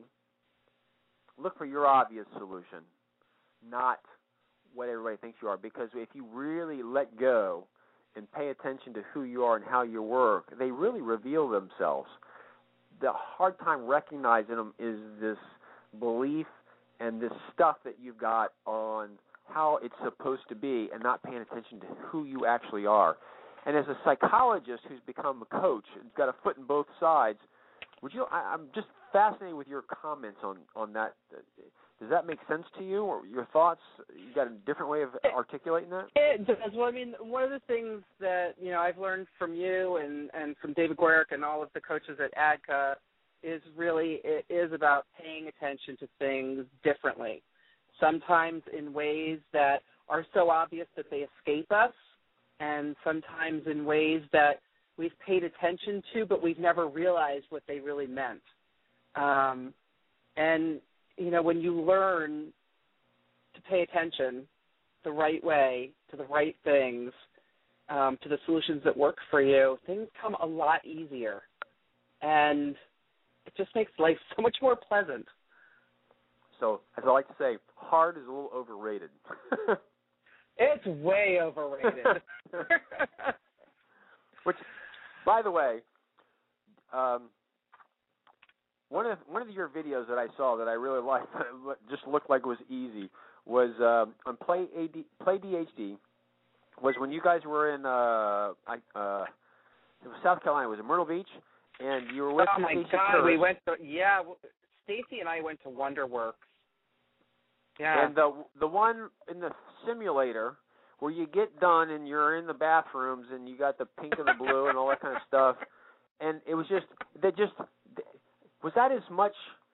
[SPEAKER 2] look for your obvious solution, not what everybody thinks you are. Because if you really let go and pay attention to who you are and how you work, they really reveal themselves. The hard time recognizing them is this belief and this stuff that you've got on how it's supposed to be and not paying attention to who you actually are. And as a psychologist who's become a coach and got a foot in both sides, would you? I, I'm just fascinated with your comments on, on that. Does that make sense to you, or your thoughts? You got a different way of articulating that?
[SPEAKER 3] It does. Well, I mean, one of the things that, you know, I've learned from you and, and from David Guerick and all of the coaches at A D C A is really, it is about paying attention to things differently, sometimes in ways that are so obvious that they escape us, and sometimes in ways that we've paid attention to, but we've never realized what they really meant. Um, and you know, when you learn to pay attention the right way to the right things, um, to the solutions that work for you, things come a lot easier. And it just makes life so much more pleasant.
[SPEAKER 2] So, as I like to say, hard is a little overrated.
[SPEAKER 3] It's way overrated.
[SPEAKER 2] Which, by the way, um, one of one of your videos that I saw that I really liked, just looked like it was easy, was um, on Play A D, Play D H D. Was when you guys were in uh, I, uh, it was South Carolina. Was it Myrtle Beach? And you were with
[SPEAKER 3] Oh my
[SPEAKER 2] Stacey
[SPEAKER 3] God,
[SPEAKER 2] Kurz.
[SPEAKER 3] we went to yeah. Stacy and I went to WonderWorks. Yeah.
[SPEAKER 2] And the the one in the simulator where you get done and you're in the bathrooms and you got the pink and the blue and all that kind of stuff, and it was just that just was that as much.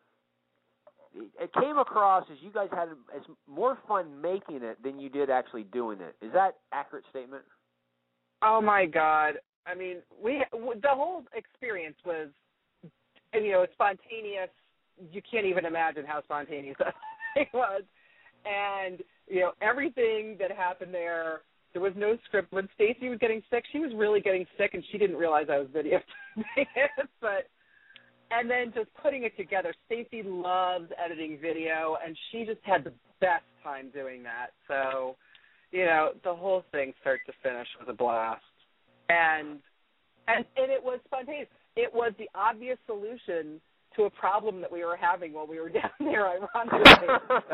[SPEAKER 2] It came across as you guys had as more fun making it than you did actually doing it. Is that an accurate statement?
[SPEAKER 3] Oh my God! I mean, we the whole experience was, you know, spontaneous. You can't even imagine how spontaneous it was, and you know everything that happened there. There was no script. When Stacy was getting sick, she was really getting sick, and she didn't realize I was videotaping it. But and then just putting it together. Stacy loves editing video, and she just had the best time doing that. So, you know, the whole thing, start to finish, was a blast. And and and it was spontaneous. It was the obvious solution to a problem that we were having while we were down there, ironically.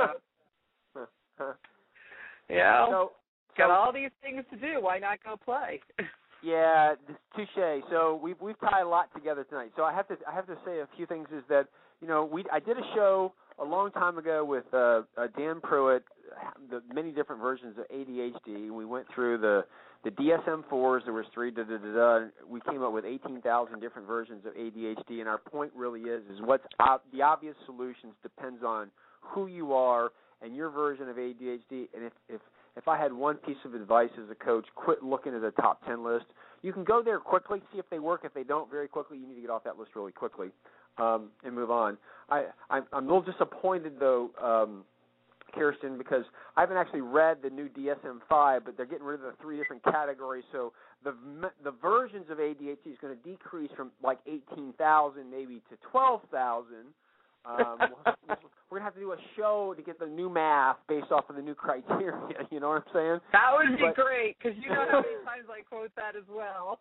[SPEAKER 3] So, yeah.
[SPEAKER 2] So,
[SPEAKER 3] got
[SPEAKER 2] so,
[SPEAKER 3] all these things to do. Why not go play?
[SPEAKER 2] Yeah, touche. So we've we've tied a lot together tonight. So I have to I have to say a few things. Is that you know we I did a show a long time ago with uh, uh, Dan Pruitt, the many different versions of A D H D. We went through the the D S M fours. There was three. Da da da da. We came up with eighteen thousand different versions of A D H D. And our point really is is what's ob- the obvious solutions depends on who you are and your version of A D H D. And if if If I had one piece of advice as a coach, quit looking at the top ten list. You can go there quickly, see if they work. If they don't, very quickly, you need to get off that list really quickly um, and move on. I, I'm, I'm a little disappointed, though, um, Kirsten, because I haven't actually read the new D S M five, but they're getting rid of the three different categories. So the the versions of A D H D is going to decrease from like eighteen thousand maybe to twelve thousand. Um, we're going to have to do a show to get the new math based off of the new criteria, you know what I'm saying?
[SPEAKER 3] That would be
[SPEAKER 2] but,
[SPEAKER 3] great, because you know how many times I quote that as well.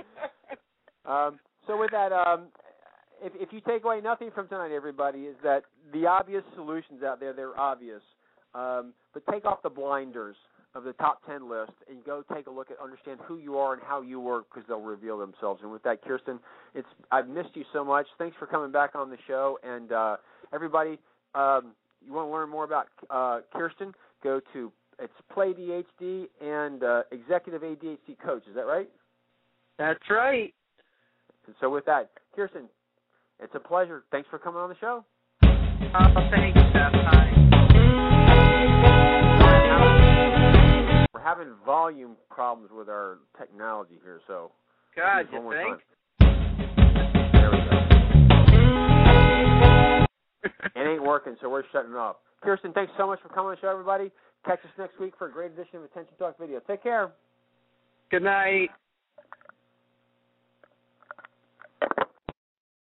[SPEAKER 2] um, so with that, um, if, if you take away nothing from tonight, everybody, is that the obvious solutions out there, they're obvious. Um, but take off the blinders of the top ten list and go take a look at, understand who you are and how you work, because they'll reveal themselves. And with that, Kirsten, it's I've missed you so much. Thanks for coming back on the show. And uh, everybody, um, you want to learn more about uh, Kirsten, go to it's Play D H D and uh, Executive A D H D Coach. Is that right?
[SPEAKER 3] That's right.
[SPEAKER 2] And so with that, Kirsten, it's a pleasure. Thanks for coming on the show.
[SPEAKER 3] Oh, thanks, Jeff. Hi.
[SPEAKER 2] We're having volume problems with our technology here, so.
[SPEAKER 3] God, you think?
[SPEAKER 2] There we go. It ain't working, so we're shutting it off. Kirsten, thanks so much for coming on the show, everybody. Catch us next week for a great edition of Attention Talk Video. Take care.
[SPEAKER 3] Good night.